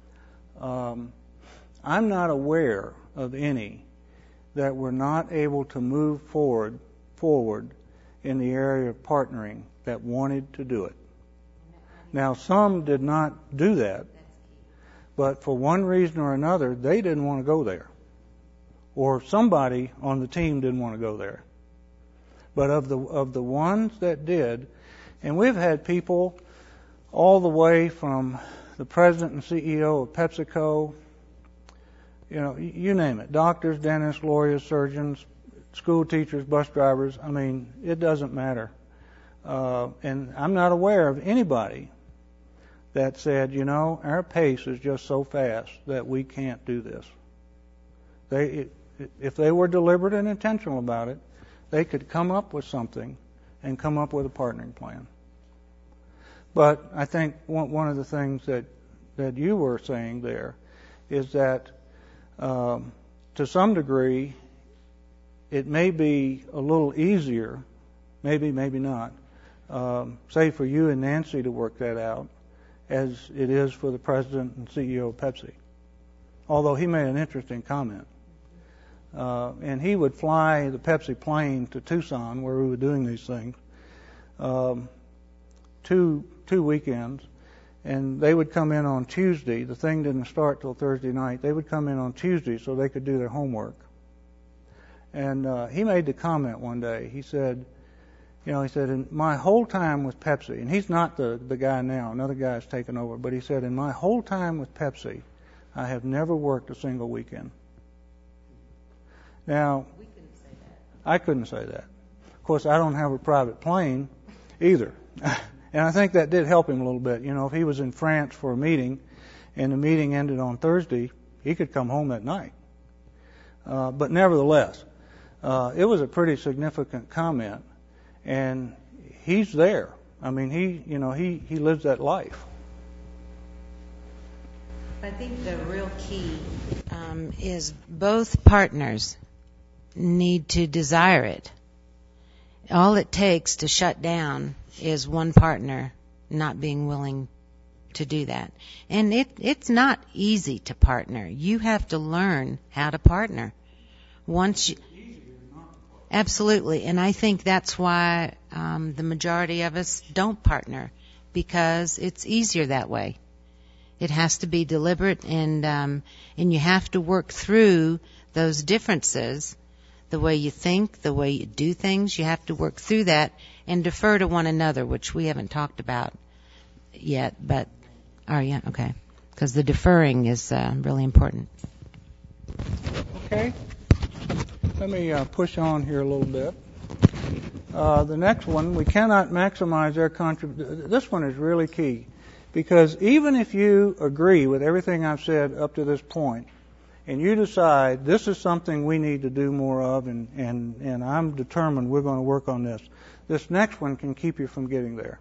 Um, I'm not aware of any that were not able to move forward, forward in the area of partnering that wanted to do it. Now, some did not do that, but for one reason or another, they didn't want to go there. Or somebody on the team didn't want to go there. But of the of the ones that did, and we've had people all the way from the president and C E O of PepsiCo, you know, you name it, doctors, dentists, lawyers, surgeons, school teachers, bus drivers. I mean, it doesn't matter. Uh, and I'm not aware of anybody that said, you know, our pace is just so fast that we can't do this. They, it, if they were deliberate and intentional about it, they could come up with something and come up with a partnering plan. But I think one, one of the things that, that you were saying there is that um, to some degree it may be a little easier, maybe, maybe not, um, say for you and Nancy to work that out as it is for the president and C E O of Pepsi. Although he made an interesting comment. Uh, and he would fly the Pepsi plane to Tucson, where we were doing these things, um, two two weekends, and they would come in on Tuesday. The thing didn't start till Thursday night. They would come in on Tuesday so they could do their homework. And uh, he made the comment one day. He said, you know, he said, in my whole time with Pepsi, and he's not the, the guy now, another guy has taken over, but he said, in my whole time with Pepsi, I have never worked a single weekend. Now, We couldn't say that. I couldn't say that. Of course, I don't have a private plane either. And I think that did help him a little bit. You know, if he was in France for a meeting and the meeting ended on Thursday, he could come home that night. Uh, but nevertheless, uh, it was a pretty significant comment. And he's there. I mean, he, you know, he, he lives that life. I think the real key um, is both partners need to desire it. All it takes to shut down is one partner not being willing to do that. And it, it's not easy to partner. You have to learn how to partner. Once you, absolutely. And I think that's why um, the majority of us don't partner, because it's easier that way. It has to be deliberate, and um, and you have to work through those differences, the way you think, the way you do things. You have to work through that and defer to one another, which we haven't talked about yet. But, oh yeah, okay, because the deferring is uh, really important. Okay. Let me uh, push on here a little bit. Uh, the next one, we cannot maximize their contribution. This one is really key, because even if you agree with everything I've said up to this point, and you decide this is something we need to do more of, and, and, and I'm determined we're going to work on this, this next one can keep you from getting there.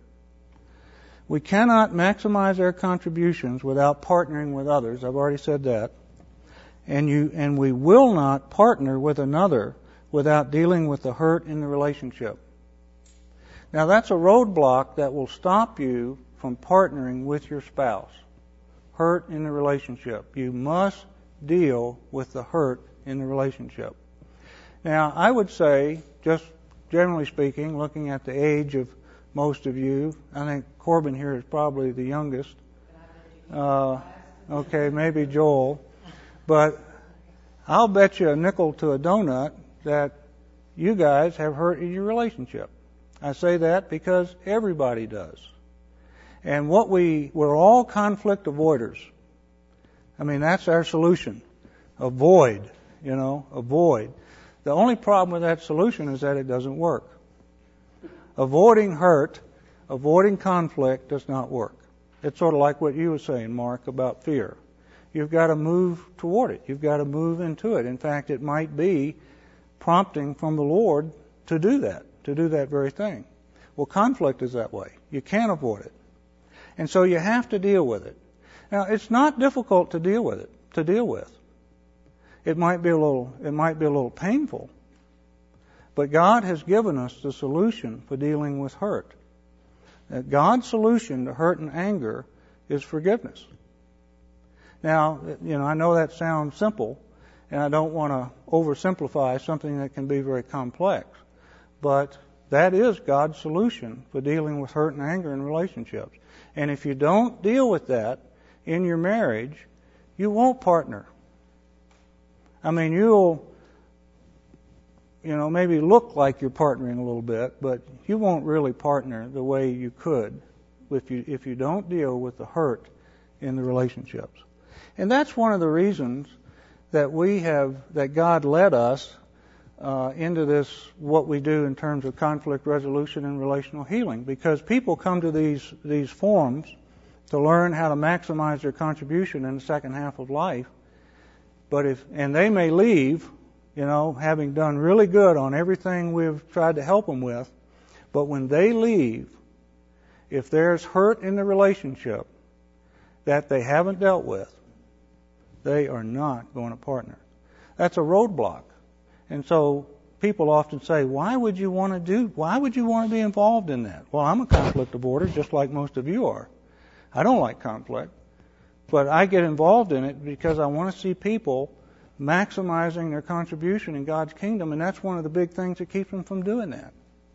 We cannot maximize our contributions without partnering with others. I've already said that. And you, and we will not partner with another without dealing with the hurt in the relationship. Now that's a roadblock that will stop you from partnering with your spouse. Hurt in the relationship. You must deal with the hurt in the relationship. Now I would say, just generally speaking, looking at the age of most of you, I think Corbin here is probably the youngest. Uh, okay, maybe Joel. But I'll bet you a nickel to a donut that you guys have hurt in your relationship. I say that because everybody does. And what we, we're all conflict avoiders. I mean, that's our solution. Avoid, you know, avoid. The only problem with that solution is that it doesn't work. Avoiding hurt, avoiding conflict does not work. It's sort of like what you were saying, Mark, about fear. You've got to move toward it. You've got to move into it. In fact, it might be prompting from the Lord to do that, to do that very thing. Well, conflict is that way. You can't avoid it. And so you have to deal with it. Now, it's not difficult to deal with it, to deal with. It might be a little, it might be a little painful. But God has given us the solution for dealing with hurt. God's solution to hurt and anger is forgiveness. Now, you know, I know that sounds simple, and I don't want to oversimplify something that can be very complex. But that is God's solution for dealing with hurt and anger in relationships. And if you don't deal with that in your marriage, you won't partner. I mean, you'll, you know, maybe look like you're partnering a little bit, but you won't really partner the way you could if you, if you don't deal with the hurt in the relationships. And that's one of the reasons that we have, that God led us uh, into this, what we do in terms of conflict resolution and relational healing, because people come to these these forums to learn how to maximize their contribution in the second half of life, but if and they may leave, you know, having done really good on everything we've tried to help them with, but when they leave, if there's hurt in the relationship that they haven't dealt with, they are not going to partner. That's a roadblock. And so people often say, why would you want to do, why would you want to be involved in that? Well, I'm a conflict avoider, just like most of you are. I don't like conflict, but I get involved in it because I want to see people maximizing their contribution in God's kingdom, and that's one of the big things that keeps them from doing that.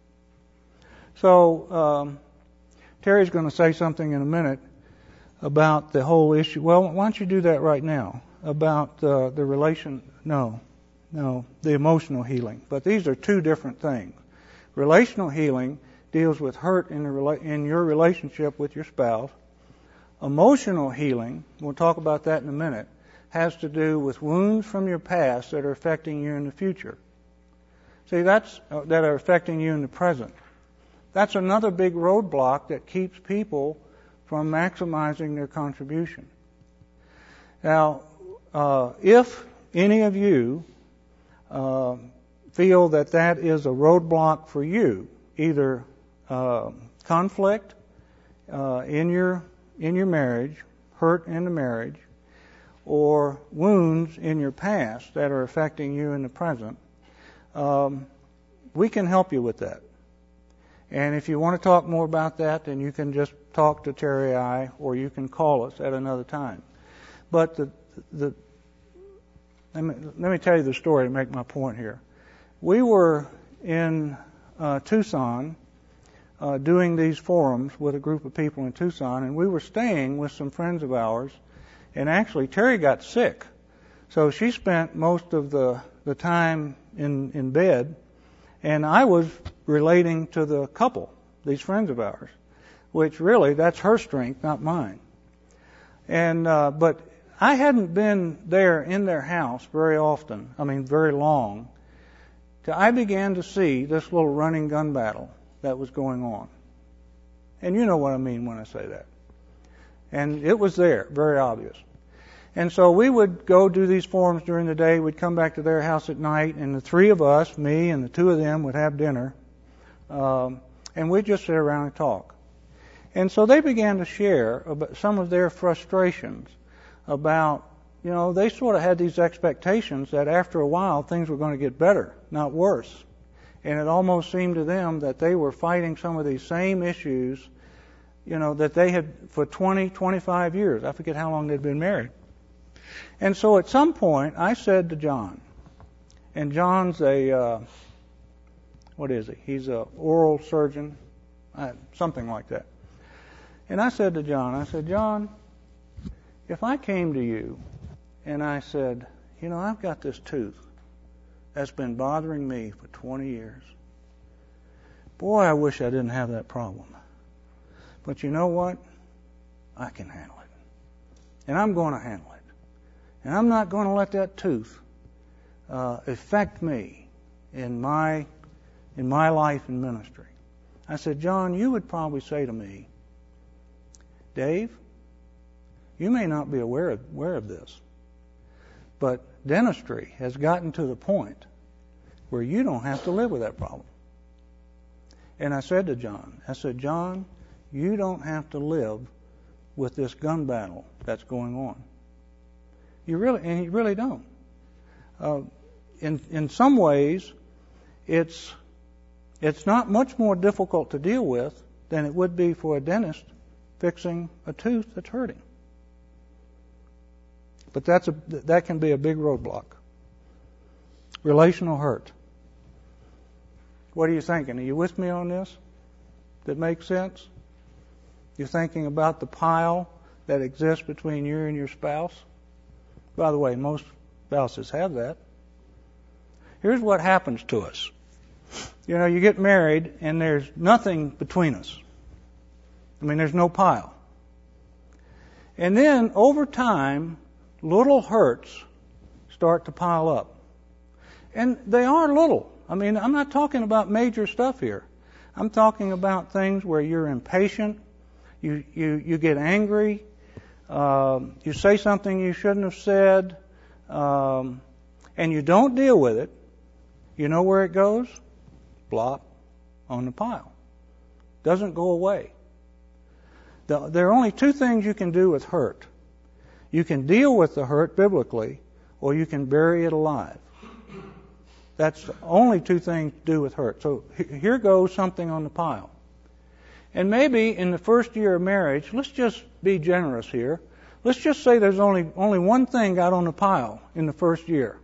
So, um, Terry's going to say something in a minute about the whole issue. Well, why don't you do that right now? About uh, the relation, no, no, the emotional healing. But these are two different things. Relational healing deals with hurt in, the rela- in your relationship with your spouse. Emotional healing, we'll talk about that in a minute, has to do with wounds from your past that are affecting you in the future. See, that's uh, that are affecting you in the present. That's another big roadblock that keeps people from maximizing their contribution. Now, uh, if any of you uh, feel that that is a roadblock for you, either uh, conflict uh, in your in your marriage, hurt in the marriage, or wounds in your past that are affecting you in the present, um, we can help you with that. And if you want to talk more about that, then you can just talk to Terry and I, or you can call us at another time. But the the let me, let me tell you the story to make my point here. We were in uh, Tucson uh, doing these forums with a group of people in Tucson, and we were staying with some friends of ours. And actually, Terry got sick, so she spent most of the the time in in bed, and I was relating to the couple, these friends of ours, which really, that's her strength, not mine. And uh, but I hadn't been there in their house very often, I mean very long, till I began to see this little running gun battle that was going on. And you know what I mean when I say that. And it was there, very obvious. And so we would go do these forums during the day. We'd come back to their house at night, and the three of us, me and the two of them, would have dinner. Um, and we'd just sit around and talk. And so they began to share about some of their frustrations about, you know, they sort of had these expectations that after a while things were going to get better, not worse. And it almost seemed to them that they were fighting some of these same issues, you know, that they had for twenty, twenty-five years. I forget how long they'd been married. And so at some point I said to John, and John's a, uh, what is he? He's a oral surgeon, uh, something like that. And I said to John, I said, John, if I came to you and I said, you know, I've got this tooth that's been bothering me for twenty years. Boy, I wish I didn't have that problem. But you know what? I can handle it. And I'm going to handle it. And I'm not going to let that tooth uh, affect me in my in my life and ministry. I said, John, you would probably say to me, Dave, you may not be aware of, aware of this, but dentistry has gotten to the point where you don't have to live with that problem. And I said to John, I said, John, you don't have to live with this gun battle that's going on. You really, and you really don't. Uh, in in some ways, it's it's not much more difficult to deal with than it would be for a dentist fixing a tooth that's hurting. But that's a that can be a big roadblock. Relational hurt. What are you thinking? Are you with me on this? That makes sense? You're thinking about the pile that exists between you and your spouse? By the way, most spouses have that. Here's what happens to us. You know, you get married and there's nothing between us. I mean, there's no pile. And then over time, little hurts start to pile up. And they are little. I mean, I'm not talking about major stuff here. I'm talking about things where you're impatient, you you, you get angry, um, you say something you shouldn't have said, um, and you don't deal with it. You know where it goes? Blop on the pile. Doesn't go away. The, there are only two things you can do with hurt. You can deal with the hurt biblically, or you can bury it alive. That's the only two things to do with hurt. So here goes something on the pile. And maybe in the first year of marriage, let's just be generous here. Let's just say there's only only one thing got on the pile in the first year.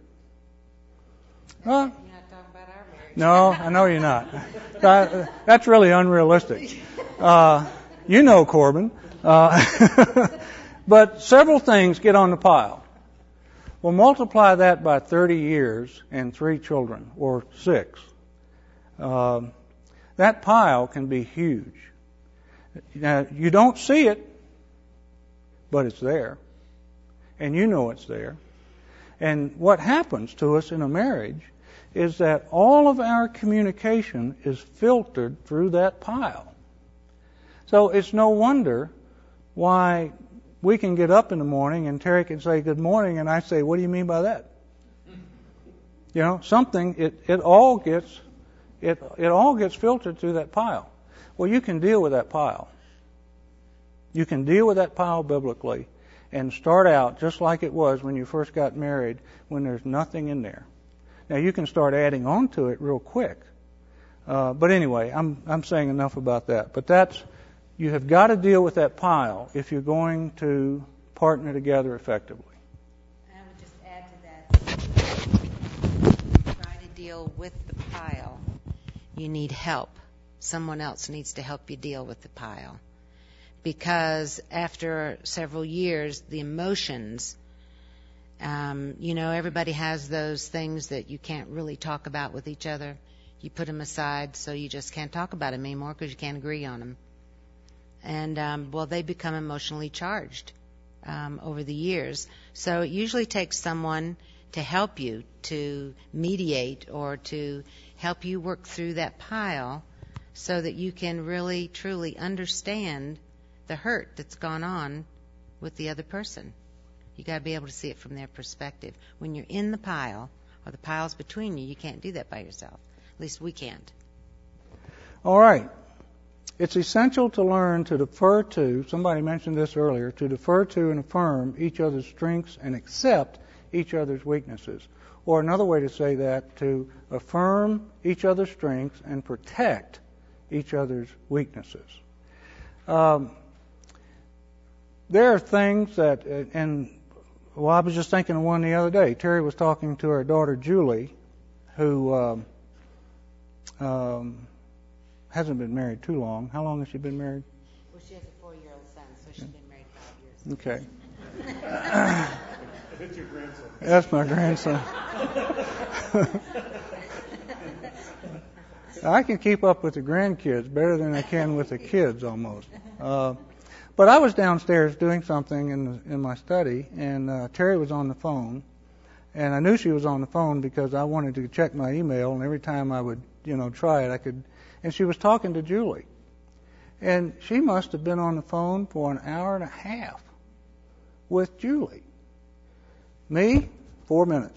Huh? You're not talking about our marriage. No, I know you're not. That, that's really unrealistic. Uh, you know, Corbin. Uh, but several things get on the pile. Well, multiply that by thirty years and three children, or six. Uh, that pile can be huge. Now, you don't see it, but it's there. And you know it's there. And what happens to us in a marriage is that all of our communication is filtered through that pile. So it's no wonder why we can get up in the morning and Terry can say good morning and I say, what do you mean by that? You know, something, it, it all gets, it, it all gets filtered through that pile. Well, you can deal with that pile. You can deal with that pile biblically and start out just like it was when you first got married, when there's nothing in there. Now, you can start adding on to it real quick. Uh, but anyway, I'm, I'm saying enough about that. But that's, you have got to deal with that pile if you're going to partner together effectively. I would just add to that, try to deal with the pile. You need help. Someone else needs to help you deal with the pile. Because after several years, the emotions, um, you know, everybody has those things that you can't really talk about with each other. You put them aside, so you just can't talk about them anymore because you can't agree on them. And, um, well, they become emotionally charged um, over the years. So it usually takes someone to help you, to mediate or to help you work through that pile so that you can really, truly understand the hurt that's gone on with the other person. You got to be able to see it from their perspective. When you're in the pile, or the pile's between you, you can't do that by yourself. At least we can't. All right. It's essential to learn to defer to, somebody mentioned this earlier, to defer to and affirm each other's strengths and accept each other's weaknesses. Or another way to say that, to affirm each other's strengths and protect each other's weaknesses. Um, there are things that, and well, I was just thinking of one the other day. Terry was talking to her daughter Julie, who um, um, hasn't been married too long. How long has she been married? Well, she has a four-year-old son, so she's been married five years. Okay. It's your grandson. That's my grandson. I can keep up with the grandkids better than I can with the kids almost. Uh, but I was downstairs doing something in the, in my study, and uh, Terry was on the phone, and I knew she was on the phone because I wanted to check my email, and every time I would, you know, try it, I could. And she was talking to Julie, and she must have been on the phone for an hour and a half with Julie. Me, four minutes.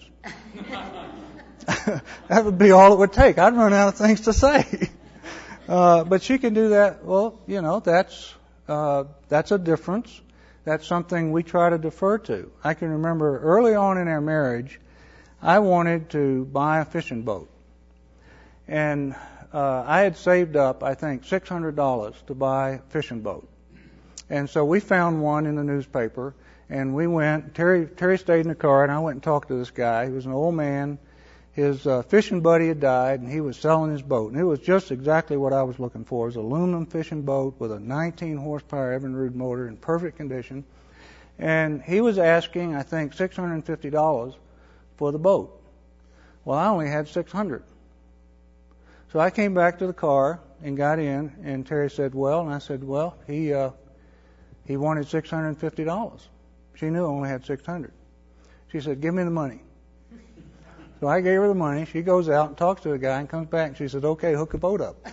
That would be all it would take. I'd run out of things to say. Uh, but she can do that. Well, you know, that's uh, that's a difference. That's something we try to defer to. I can remember early on in our marriage, I wanted to buy a fishing boat. And uh, I had saved up, I think, six hundred dollars to buy a fishing boat. And so we found one in the newspaper, and we went. Terry, Terry stayed in the car, and I went and talked to this guy. He was an old man. His uh, fishing buddy had died, and he was selling his boat. And it was just exactly what I was looking for. It was an aluminum fishing boat with a nineteen horsepower Evinrude motor in perfect condition. And he was asking, I think, six hundred fifty dollars for the boat. Well, I only had six hundred dollars. So I came back to the car and got in, and Terry said, well, and I said, well, he uh, he wanted six hundred fifty dollars. She knew I only had six hundred dollars. She said, give me the money. So I gave her the money. She goes out and talks to the guy and comes back, and she said, okay, hook the boat up.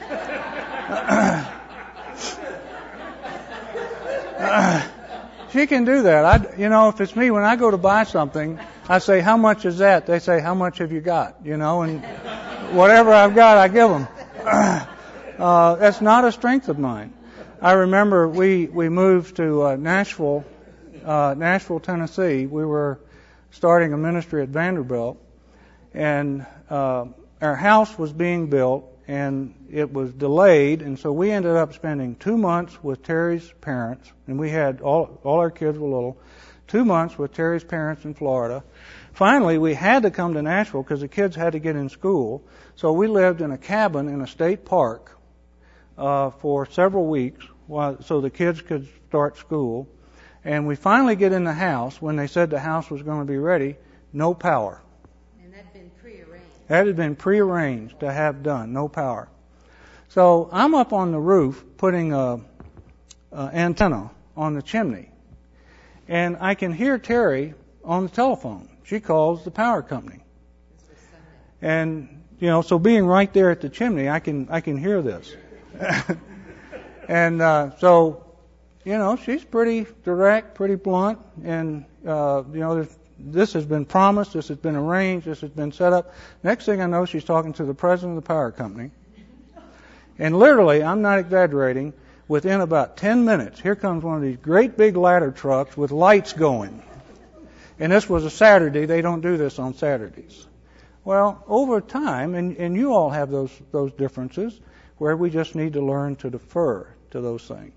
She can do that. I, you know, if it's me, when I go to buy something, I say, how much is that? They say, how much have you got? You know, and whatever I've got, I give them. Uh, that's not a strength of mine. I remember we, we moved to uh, Nashville, uh, Nashville, Tennessee. We were starting a ministry at Vanderbilt, and uh, our house was being built, and it was delayed, and so we ended up spending two months with Terry's parents, and we had all all our kids were little, two months with Terry's parents in Florida. Finally, we had to come to Nashville because the kids had to get in school, so we lived in a cabin in a state park uh, for several weeks while, so the kids could start school. And we finally get in the house. When they said the house was going to be ready, no power. And that had been prearranged. That had been prearranged to have done, no power. So I'm up on the roof putting a, a antenna on the chimney. And I can hear Terry on the telephone. She calls the power company. This was Sunday. And, you know, so being right there at the chimney, I can I can hear this. and uh, so... You know, she's pretty direct, pretty blunt, and, uh, you know, this has been promised, this has been arranged, this has been set up. Next thing I know, she's talking to the president of the power company. And literally, I'm not exaggerating, within about ten minutes, here comes one of these great big ladder trucks with lights going. And this was a Saturday. They don't do this on Saturdays. Well, over time, and, and you all have those, those differences, where we just need to learn to defer to those things.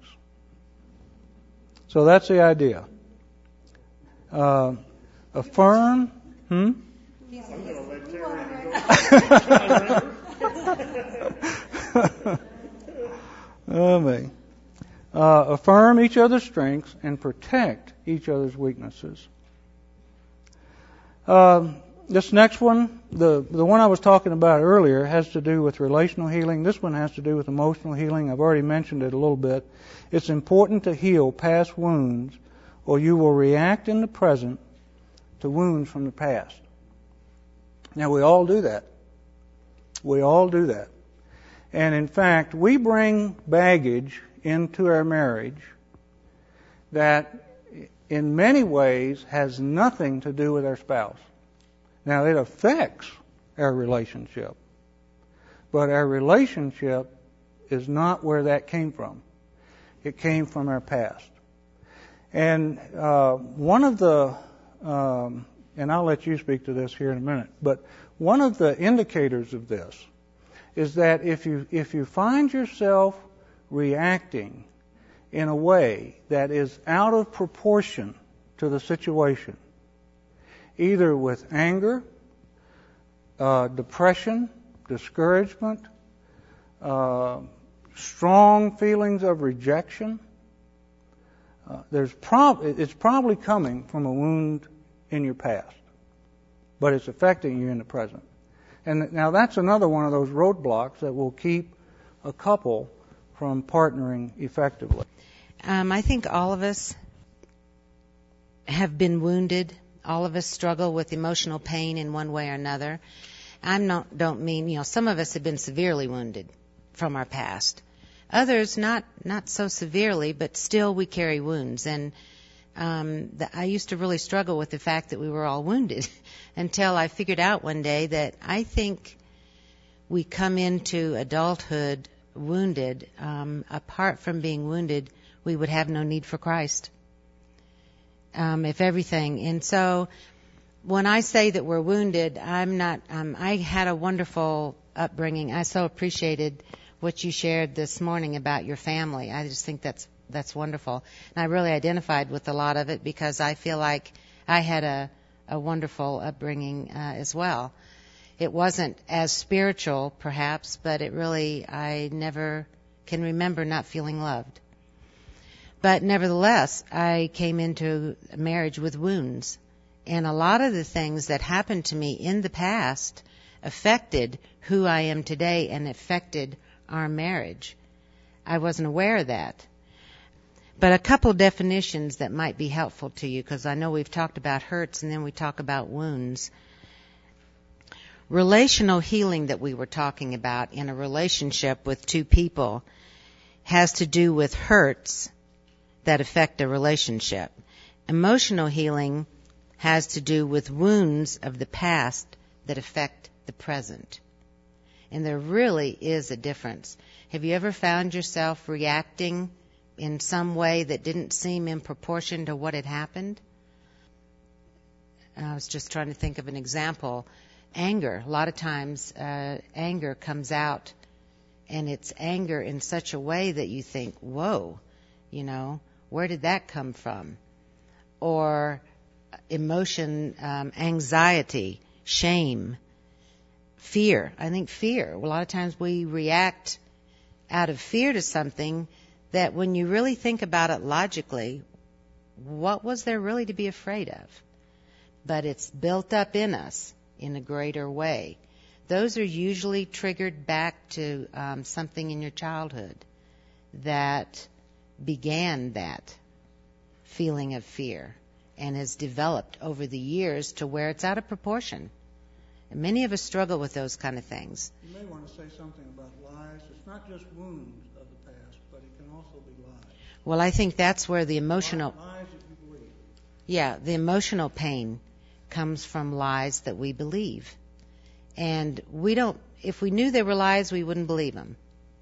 So that's the idea. Uh, affirm. Hmm? I'm going to let Terry go. Oh, me. Uh, affirm each other's strengths and protect each other's weaknesses. Uh, this next one, the the one I was talking about earlier, has to do with relational healing. This one has to do with emotional healing. I've already mentioned it a little bit. It's important to heal past wounds, or you will react in the present to wounds from the past. Now, we all do that. We all do that. And in fact, we bring baggage into our marriage that in many ways has nothing to do with our spouse. Now, it affects our relationship, but our relationship is not where that came from. It came from our past. And uh, one of the, um, and I'll let you speak to this here in a minute, but one of the indicators of this is that if you if you find yourself reacting in a way that is out of proportion to the situation, either with anger, uh, depression, discouragement, uh, strong feelings of rejection, uh, there's prob- it's probably coming from a wound in your past, but it's affecting you in the present. And now that's another one of those roadblocks that will keep a couple from partnering effectively. Um, I think all of us have been wounded. All of us struggle with emotional pain in one way or another. I not, don't mean, you know, some of us have been severely wounded from our past. Others not not so severely, but still we carry wounds. And um, the, I used to really struggle with the fact that we were all wounded until I figured out one day that I think we come into adulthood wounded. Um, apart from being wounded, we would have no need for Christ. Um, if everything. And so when I say that we're wounded, I'm not, um, I had a wonderful upbringing. I so appreciated what you shared this morning about your family. I just think that's, that's wonderful. And I really identified with a lot of it because I feel like I had a, a wonderful upbringing, uh, as well. It wasn't as spiritual, perhaps, but it really, I never can remember not feeling loved. But nevertheless, I came into marriage with wounds. And a lot of the things that happened to me in the past affected who I am today and affected our marriage. I wasn't aware of that. But a couple definitions that might be helpful to you, because I know we've talked about hurts and then we talk about wounds. Relational healing that we were talking about in a relationship with two people has to do with hurts that affect a relationship. Emotional healing has to do with wounds of the past that affect the present. And there really is a difference. Have you ever found yourself reacting in some way that didn't seem in proportion to what had happened? I was just trying to think of an example. Anger. A lot of times uh, anger comes out, and it's anger in such a way that you think, whoa, you know, where did that come from? Or emotion, um, anxiety, shame, fear. I think fear. A lot of times we react out of fear to something that when you really think about it logically, what was there really to be afraid of? But it's built up in us in a greater way. Those are usually triggered back to um, something in your childhood that began that feeling of fear and has developed over the years to where it's out of proportion. And many of us struggle with those kind of things. You may want to say something about lies. It's not just wounds of the past, but it can also be lies. Well, I think that's where the emotional... Lies that you believe. Yeah, the emotional pain comes from lies that we believe. And we don't... If we knew they were lies, we wouldn't believe them.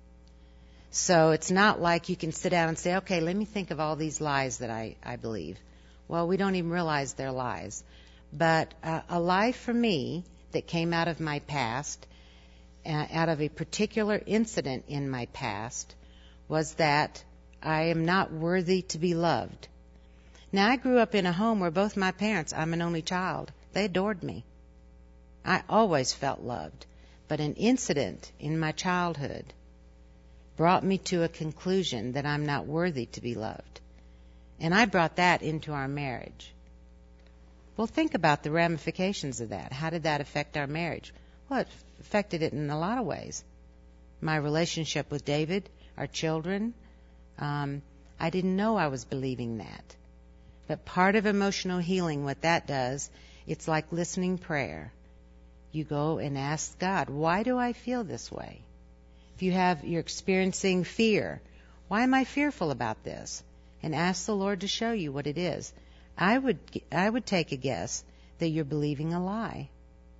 So it's not like you can sit down and say, okay, let me think of all these lies that I, I believe. Well, we don't even realize they're lies. But uh, a lie for me that came out of my past, uh, out of a particular incident in my past, was that I am not worthy to be loved. Now, I grew up in a home where both my parents, I'm an only child, they adored me. I always felt loved. But an incident in my childhood brought me to a conclusion that I'm not worthy to be loved. And I brought that into our marriage. Well, think about the ramifications of that. How did that affect our marriage? Well, it affected it in a lot of ways. My relationship with David, our children, um, I didn't know I was believing that. But part of emotional healing, what that does, it's like listening prayer. You go and ask God, why do I feel this way? If you have, you're experiencing fear, why am I fearful about this? And ask the Lord to show you what it is. I would I would take a guess that you're believing a lie.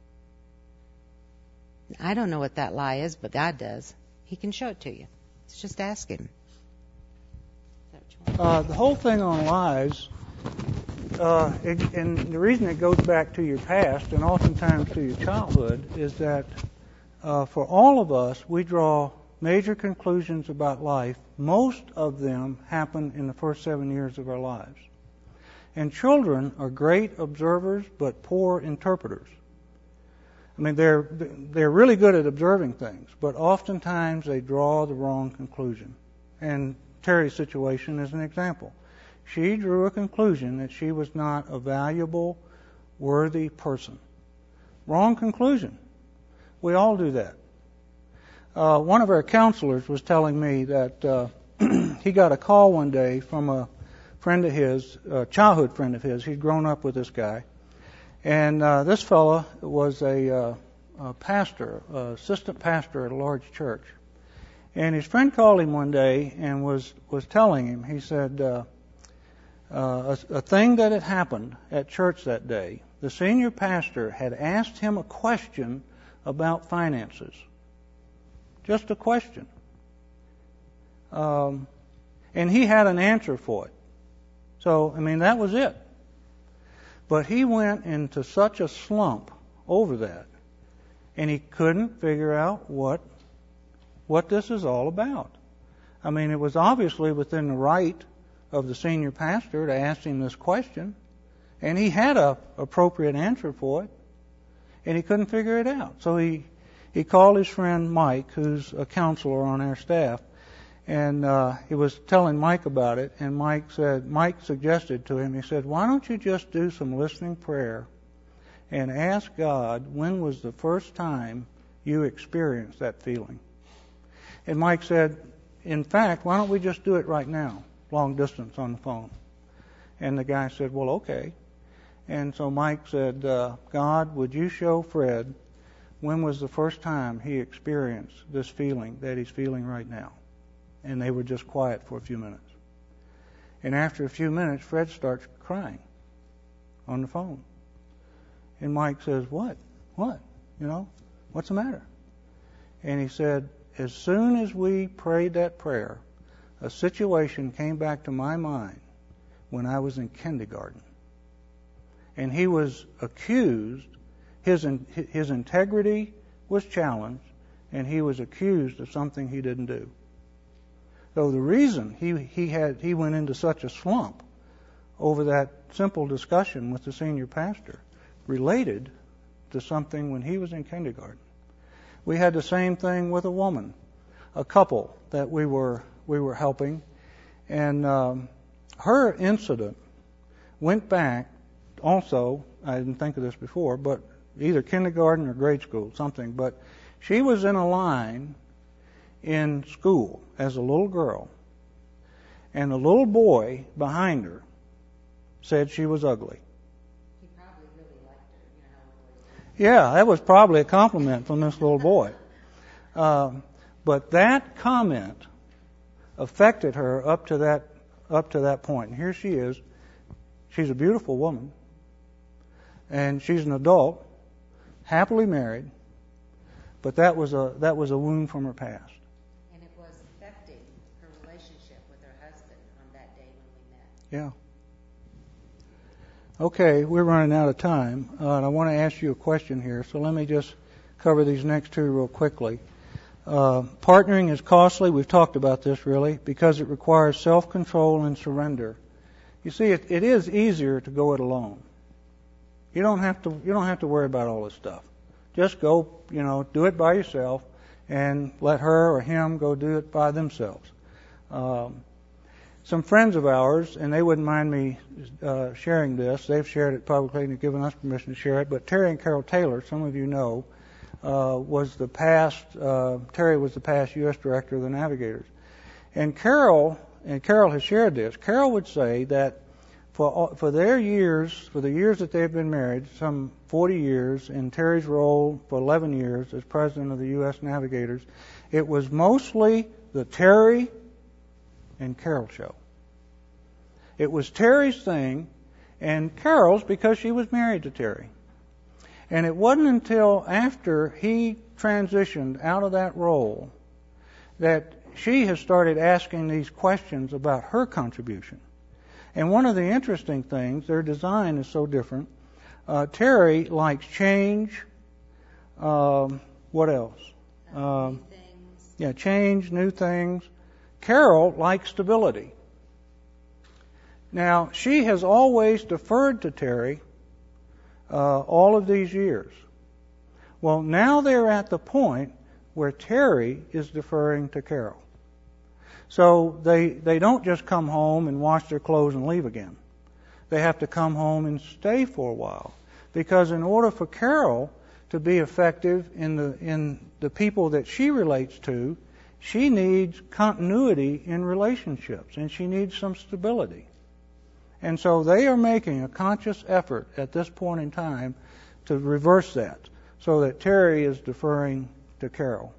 I don't know what that lie is, but God does. He can show it to you. Let's just ask Him. Uh, the whole thing on lies, uh, it, and the reason it goes back to your past and oftentimes to your childhood is that uh, for all of us, we draw major conclusions about life. Most of them happen in the first seven years of our lives. And children are great observers but poor interpreters. I mean, they're they're really good at observing things, but oftentimes they draw the wrong conclusion. And Terry's situation is an example. She drew a conclusion that she was not a valuable, worthy person. Wrong conclusion. We all do that. Uh, one of our counselors was telling me that uh, he got a call one day from a friend of his, a childhood friend of his. He'd grown up with this guy. And uh, this fella was a, uh, a pastor, a assistant pastor at a large church. And his friend called him one day and was, was telling him, he said, uh, uh, a, a thing that had happened at church that day, the senior pastor had asked him a question about finances. Just a question. Um, and he had an answer for it. So, I mean, that was it. But he went into such a slump over that, and he couldn't figure out what what this is all about. I mean, it was obviously within the right of the senior pastor to ask him this question, and he had a appropriate answer for it, and he couldn't figure it out. So he he called his friend Mike, who's a counselor on our staff, and uh, he was telling Mike about it, and Mike said, Mike suggested to him, he said, why don't you just do some listening prayer and ask God, when was the first time you experienced that feeling? And Mike said, in fact, why don't we just do it right now, long distance on the phone? And the guy said, well, okay. And so Mike said, uh, God, would you show Fred when was the first time he experienced this feeling that he's feeling right now? And they were just quiet for a few minutes. And after a few minutes, Fred starts crying on the phone. And Mike says, what? What? You know, what's the matter? And he said, as soon as we prayed that prayer, a situation came back to my mind when I was in kindergarten. And he was accused, his, his integrity was challenged, and he was accused of something he didn't do. So the reason he, he had he went into such a slump over that simple discussion with the senior pastor related to something when he was in kindergarten. We had the same thing with a woman, a couple that we were we were helping, and um, her incident went back also, I didn't think of this before, but either kindergarten or grade school, something, but she was in a line in school as a little girl, and a little boy behind her said she was ugly. He probably really liked her. You know how boys do. Yeah, that was probably a compliment from this little boy. Um, but that comment affected her up to that up to that point. And here she is. She's a beautiful woman, and she's an adult, happily married. But that was a that was a wound from her past. And it was affecting her relationship with her husband on that day when we met. Yeah. Okay, we're running out of time, uh, and I want to ask you a question here. So let me just cover these next two real quickly. Uh, partnering is costly. We've talked about this really because it requires self-control and surrender. You see, it, it is easier to go it alone. You don't have to. You don't have to worry about all this stuff. Just go, you know, do it by yourself, and let her or him go do it by themselves. Um, some friends of ours, and they wouldn't mind me uh, sharing this. They've shared it publicly and given us permission to share it. But Terry and Carol Taylor, some of you know, uh, was the past. Uh, Terry was the past U S director of the Navigators, and Carol and Carol has shared this. Carol would say that for for their years, for the years that they've been married, some forty years, in Terry's role for eleven years as president of the U S Navigators, it was mostly the Terry and Carol show. It was Terry's thing, And Carol's because she was married to Terry. And it wasn't until after he transitioned out of that role that she has started asking these questions about her contribution. And one of the interesting things, their design is so different. Uh, Terry likes change. Um, what else? Um, yeah, change, new things. Carol likes stability. Now, she has always deferred to Terry uh, all of these years. Well, now they're at the point where Terry is deferring to Carol. So they they don't just come home and wash their clothes and leave again. They have to come home and stay for a while. Because in order for Carol to be effective in the in the people that she relates to, she needs continuity in relationships, and she needs some stability. And so they are making a conscious effort at this point in time to reverse that, so that Terry is deferring to Carol.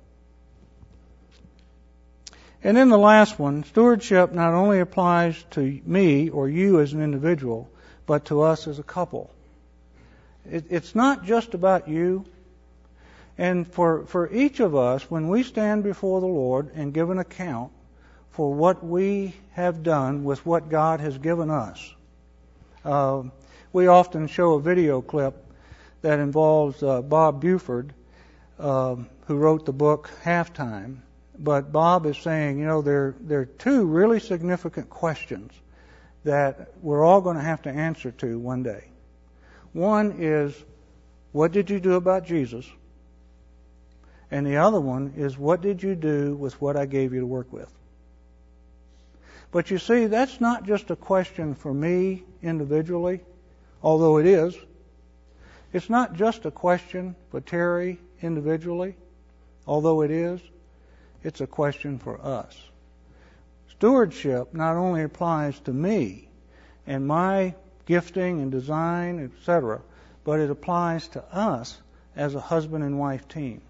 And then the last one, stewardship not only applies to me or you as an individual, but to us as a couple. It, it's not just about you. And for, for each of us, when we stand before the Lord and give an account for what we have done with what God has given us, uh, we often show a video clip that involves uh, Bob Buford, uh, who wrote the book Halftime. But Bob is saying, you know, there, there are two really significant questions that we're all going to have to answer to one day. One is, what did you do about Jesus? And the other one is, what did you do with what I gave you to work with? But you see, that's not just a question for me individually, although it is. It's not just a question for Terry individually, although it is. It's a question for us. Stewardship not only applies to me and my gifting and design, et cetera, but it applies to us as a husband and wife team.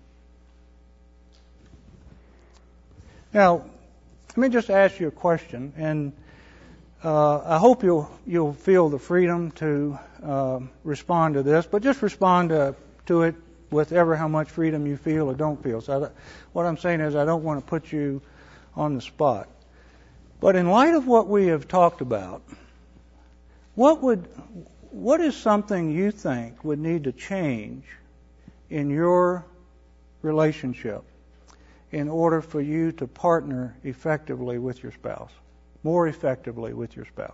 Now, let me just ask you a question, and uh, I hope you'll you'll feel the freedom to uh, respond to this, but just respond to, to it with ever how much freedom you feel or don't feel. So I, what I'm saying is I don't want to put you on the spot. But in light of what we have talked about, what would what is something you think would need to change in your relationship in order for you to partner effectively with your spouse, more effectively with your spouse?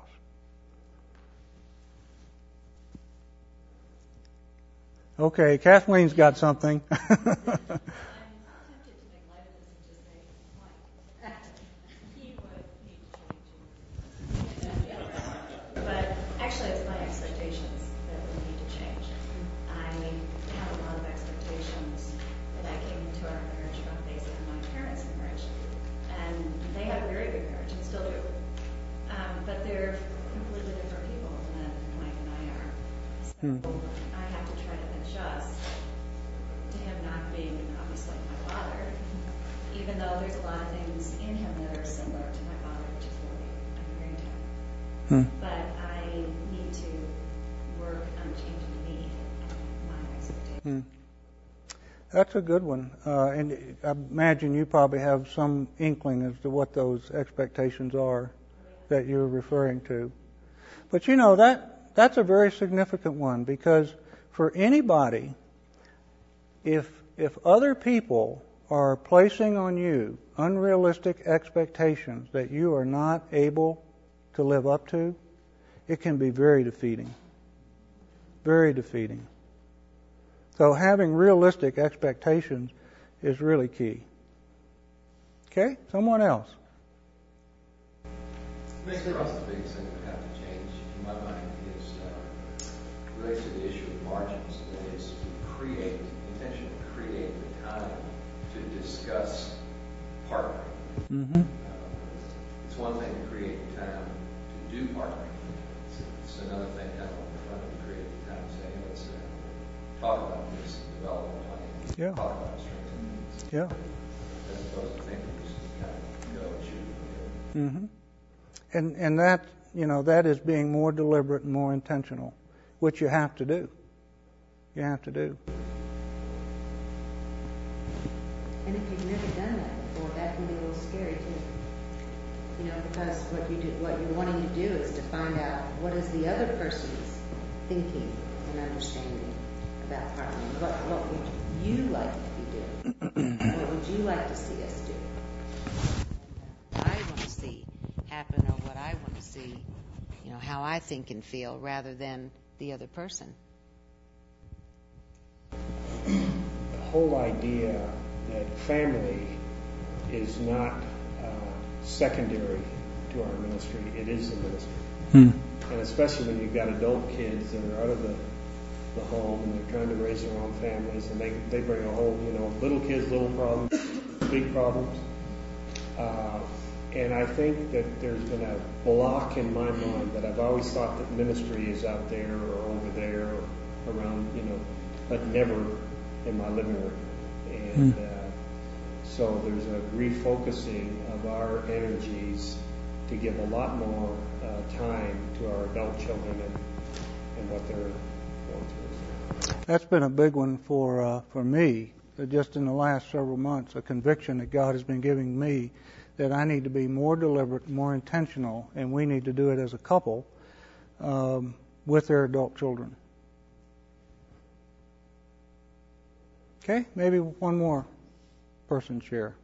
Okay, Kathleen's got something. I'm tempted to make light of this and just say, Mike, he would need to change. But actually, it's my expectations that we need to change. I have a lot of expectations that I came into our marriage from based on my parents' marriage. And they had a very good marriage and still do. Um, but they're completely different people than Mike and I are. So hmm. I have to try to adjust to him not being obviously my father, even though there's a lot of things in him that are similar to my father, which is why I'm married to him. Hmm. But I need to work on changing me and my expectations. Hmm. That's a good one. Uh, and I imagine you probably have some inkling as to what those expectations are that you're referring to. But you know, that that's a very significant one, because for anybody, if if other people are placing on you unrealistic expectations that you are not able to live up to, it can be very defeating. Very defeating. So having realistic expectations is really key. Okay? Someone else. I think for us the biggest thing we have to change, in my mind, is uh, relates to the issue of margins. That is, to create, intentionally create the time to discuss partnering. Mm-hmm. Uh, it's one thing to create the time to do partnering. It's, it's another thing to have on the front of create the time to say, hey, let's uh, talk about this and develop a plan. Yeah. Talk about strengths and needs. Yeah. As opposed to thinking just kind of go and shoot. Mm-hmm. And and that you know, that is being more deliberate and more intentional, which you have to do. You have to do. And if you've never done that before, that can be a little scary too. You know, because what you do, what you're wanting to do is to find out what is the other person's thinking and understanding about partnering. What, what would you like to be doing? What would you like to see us do? What I want to see happen, or what I want to see, you know, how I think and feel, rather than the other person. The whole idea that family is not uh, secondary to our ministry, it is the ministry. Hmm. And especially when you've got adult kids that are out of the, the home and they're trying to raise their own families, and they, they bring a whole, you know, little kids, little problems, big problems. Uh, and I think that there's been a block in my mind that I've always thought that ministry is out there or over there or around, you know, but never in my living room. And Hmm. uh, so there's a refocusing of our energies to give a lot more uh, time to our adult children and, and what they're going through. That's been a big one for uh, for me, uh, just in the last several months, a conviction that God has been giving me that I need to be more deliberate, more intentional, and we need to do it as a couple um, with their adult children. Okay, maybe one more person share.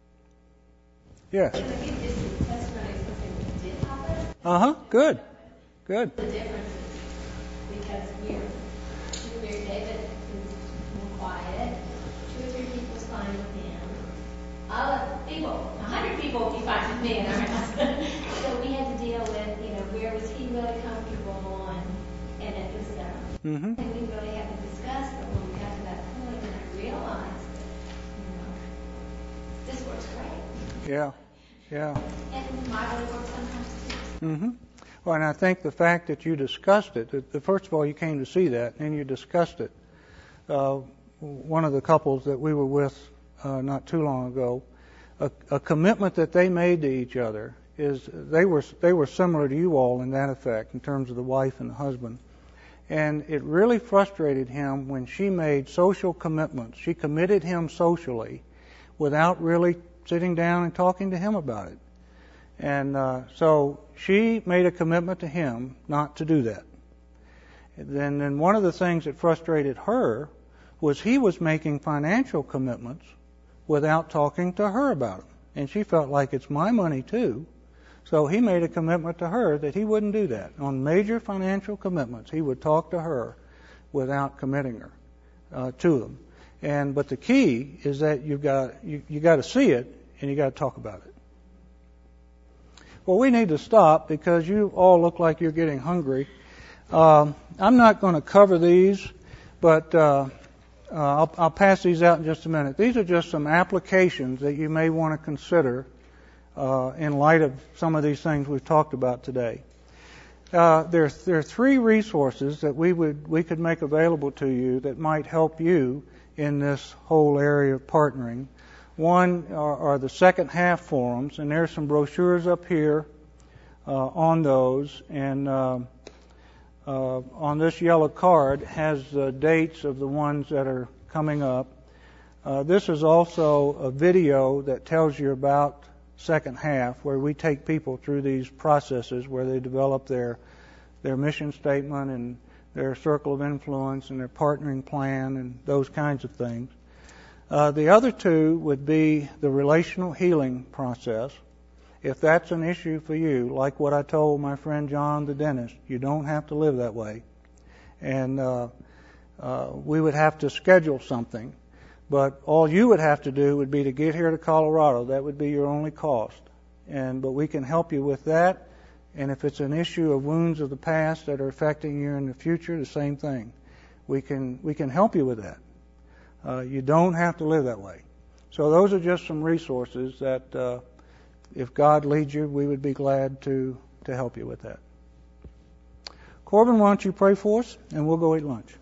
Yes. Can I give just a testimony of something that did happen? Uh-huh, good, good. The difference is because we're, we're David is more quiet. Two or three people is fine with him. Other people, a hundred people would be fine with me and our husband. So we had to deal with, you know, where was he really comfortable and, and it was, um, Mm-hmm. and we really had to discuss, but when we got to that point and I realized, you know, this works great. Yeah, yeah. And my way works sometimes too. Mm-hmm. Well, and I think the fact that you discussed it, that, that first of all, you came to see that, and you discussed it. Uh, one of the couples that we were with uh, not too long ago, a, a commitment that they made to each other is they were they were similar to you all in that effect, in terms of the wife and the husband. And it really frustrated him when she made social commitments. She committed him socially without really sitting down and talking to him about it. And uh, so she made a commitment to him not to do that. And then, then one of the things that frustrated her was he was making financial commitments without talking to her about them. And she felt like it's my money too. So he made a commitment to her that he wouldn't do that. On major financial commitments, he would talk to her without committing her uh, to them. And but the key is that you've got you, you got to see it and you got to talk about it. Well, we need to stop because you all look like you're getting hungry. Um, I'm not going to cover these, but uh, uh, I'll, I'll pass these out in just a minute. These are just some applications that you may want to consider uh, in light of some of these things we've talked about today. Uh, there, there are three resources that we would we could make available to you that might help you in this whole area of partnering. One are, are the second half forums, and there's some brochures up here uh, on those, and uh, uh, on this yellow card has the dates of the ones that are coming up. Uh, this is also a video that tells you about second half, where we take people through these processes where they develop their their mission statement and their circle of influence and their partnering plan and those kinds of things. Uh, the other two would be the relational healing process. If that's an issue for you, like what I told my friend John the dentist, you don't have to live that way. And uh, uh, we would have to schedule something. But all you would have to do would be to get here to Colorado. That would be your only cost. And but we can help you with that. And if it's an issue of wounds of the past that are affecting you in the future, the same thing. We can we can help you with that. Uh, you don't have to live that way. So those are just some resources that, uh, if God leads you, we would be glad to to help you with that. Corbin, why don't you pray for us, and we'll go eat lunch.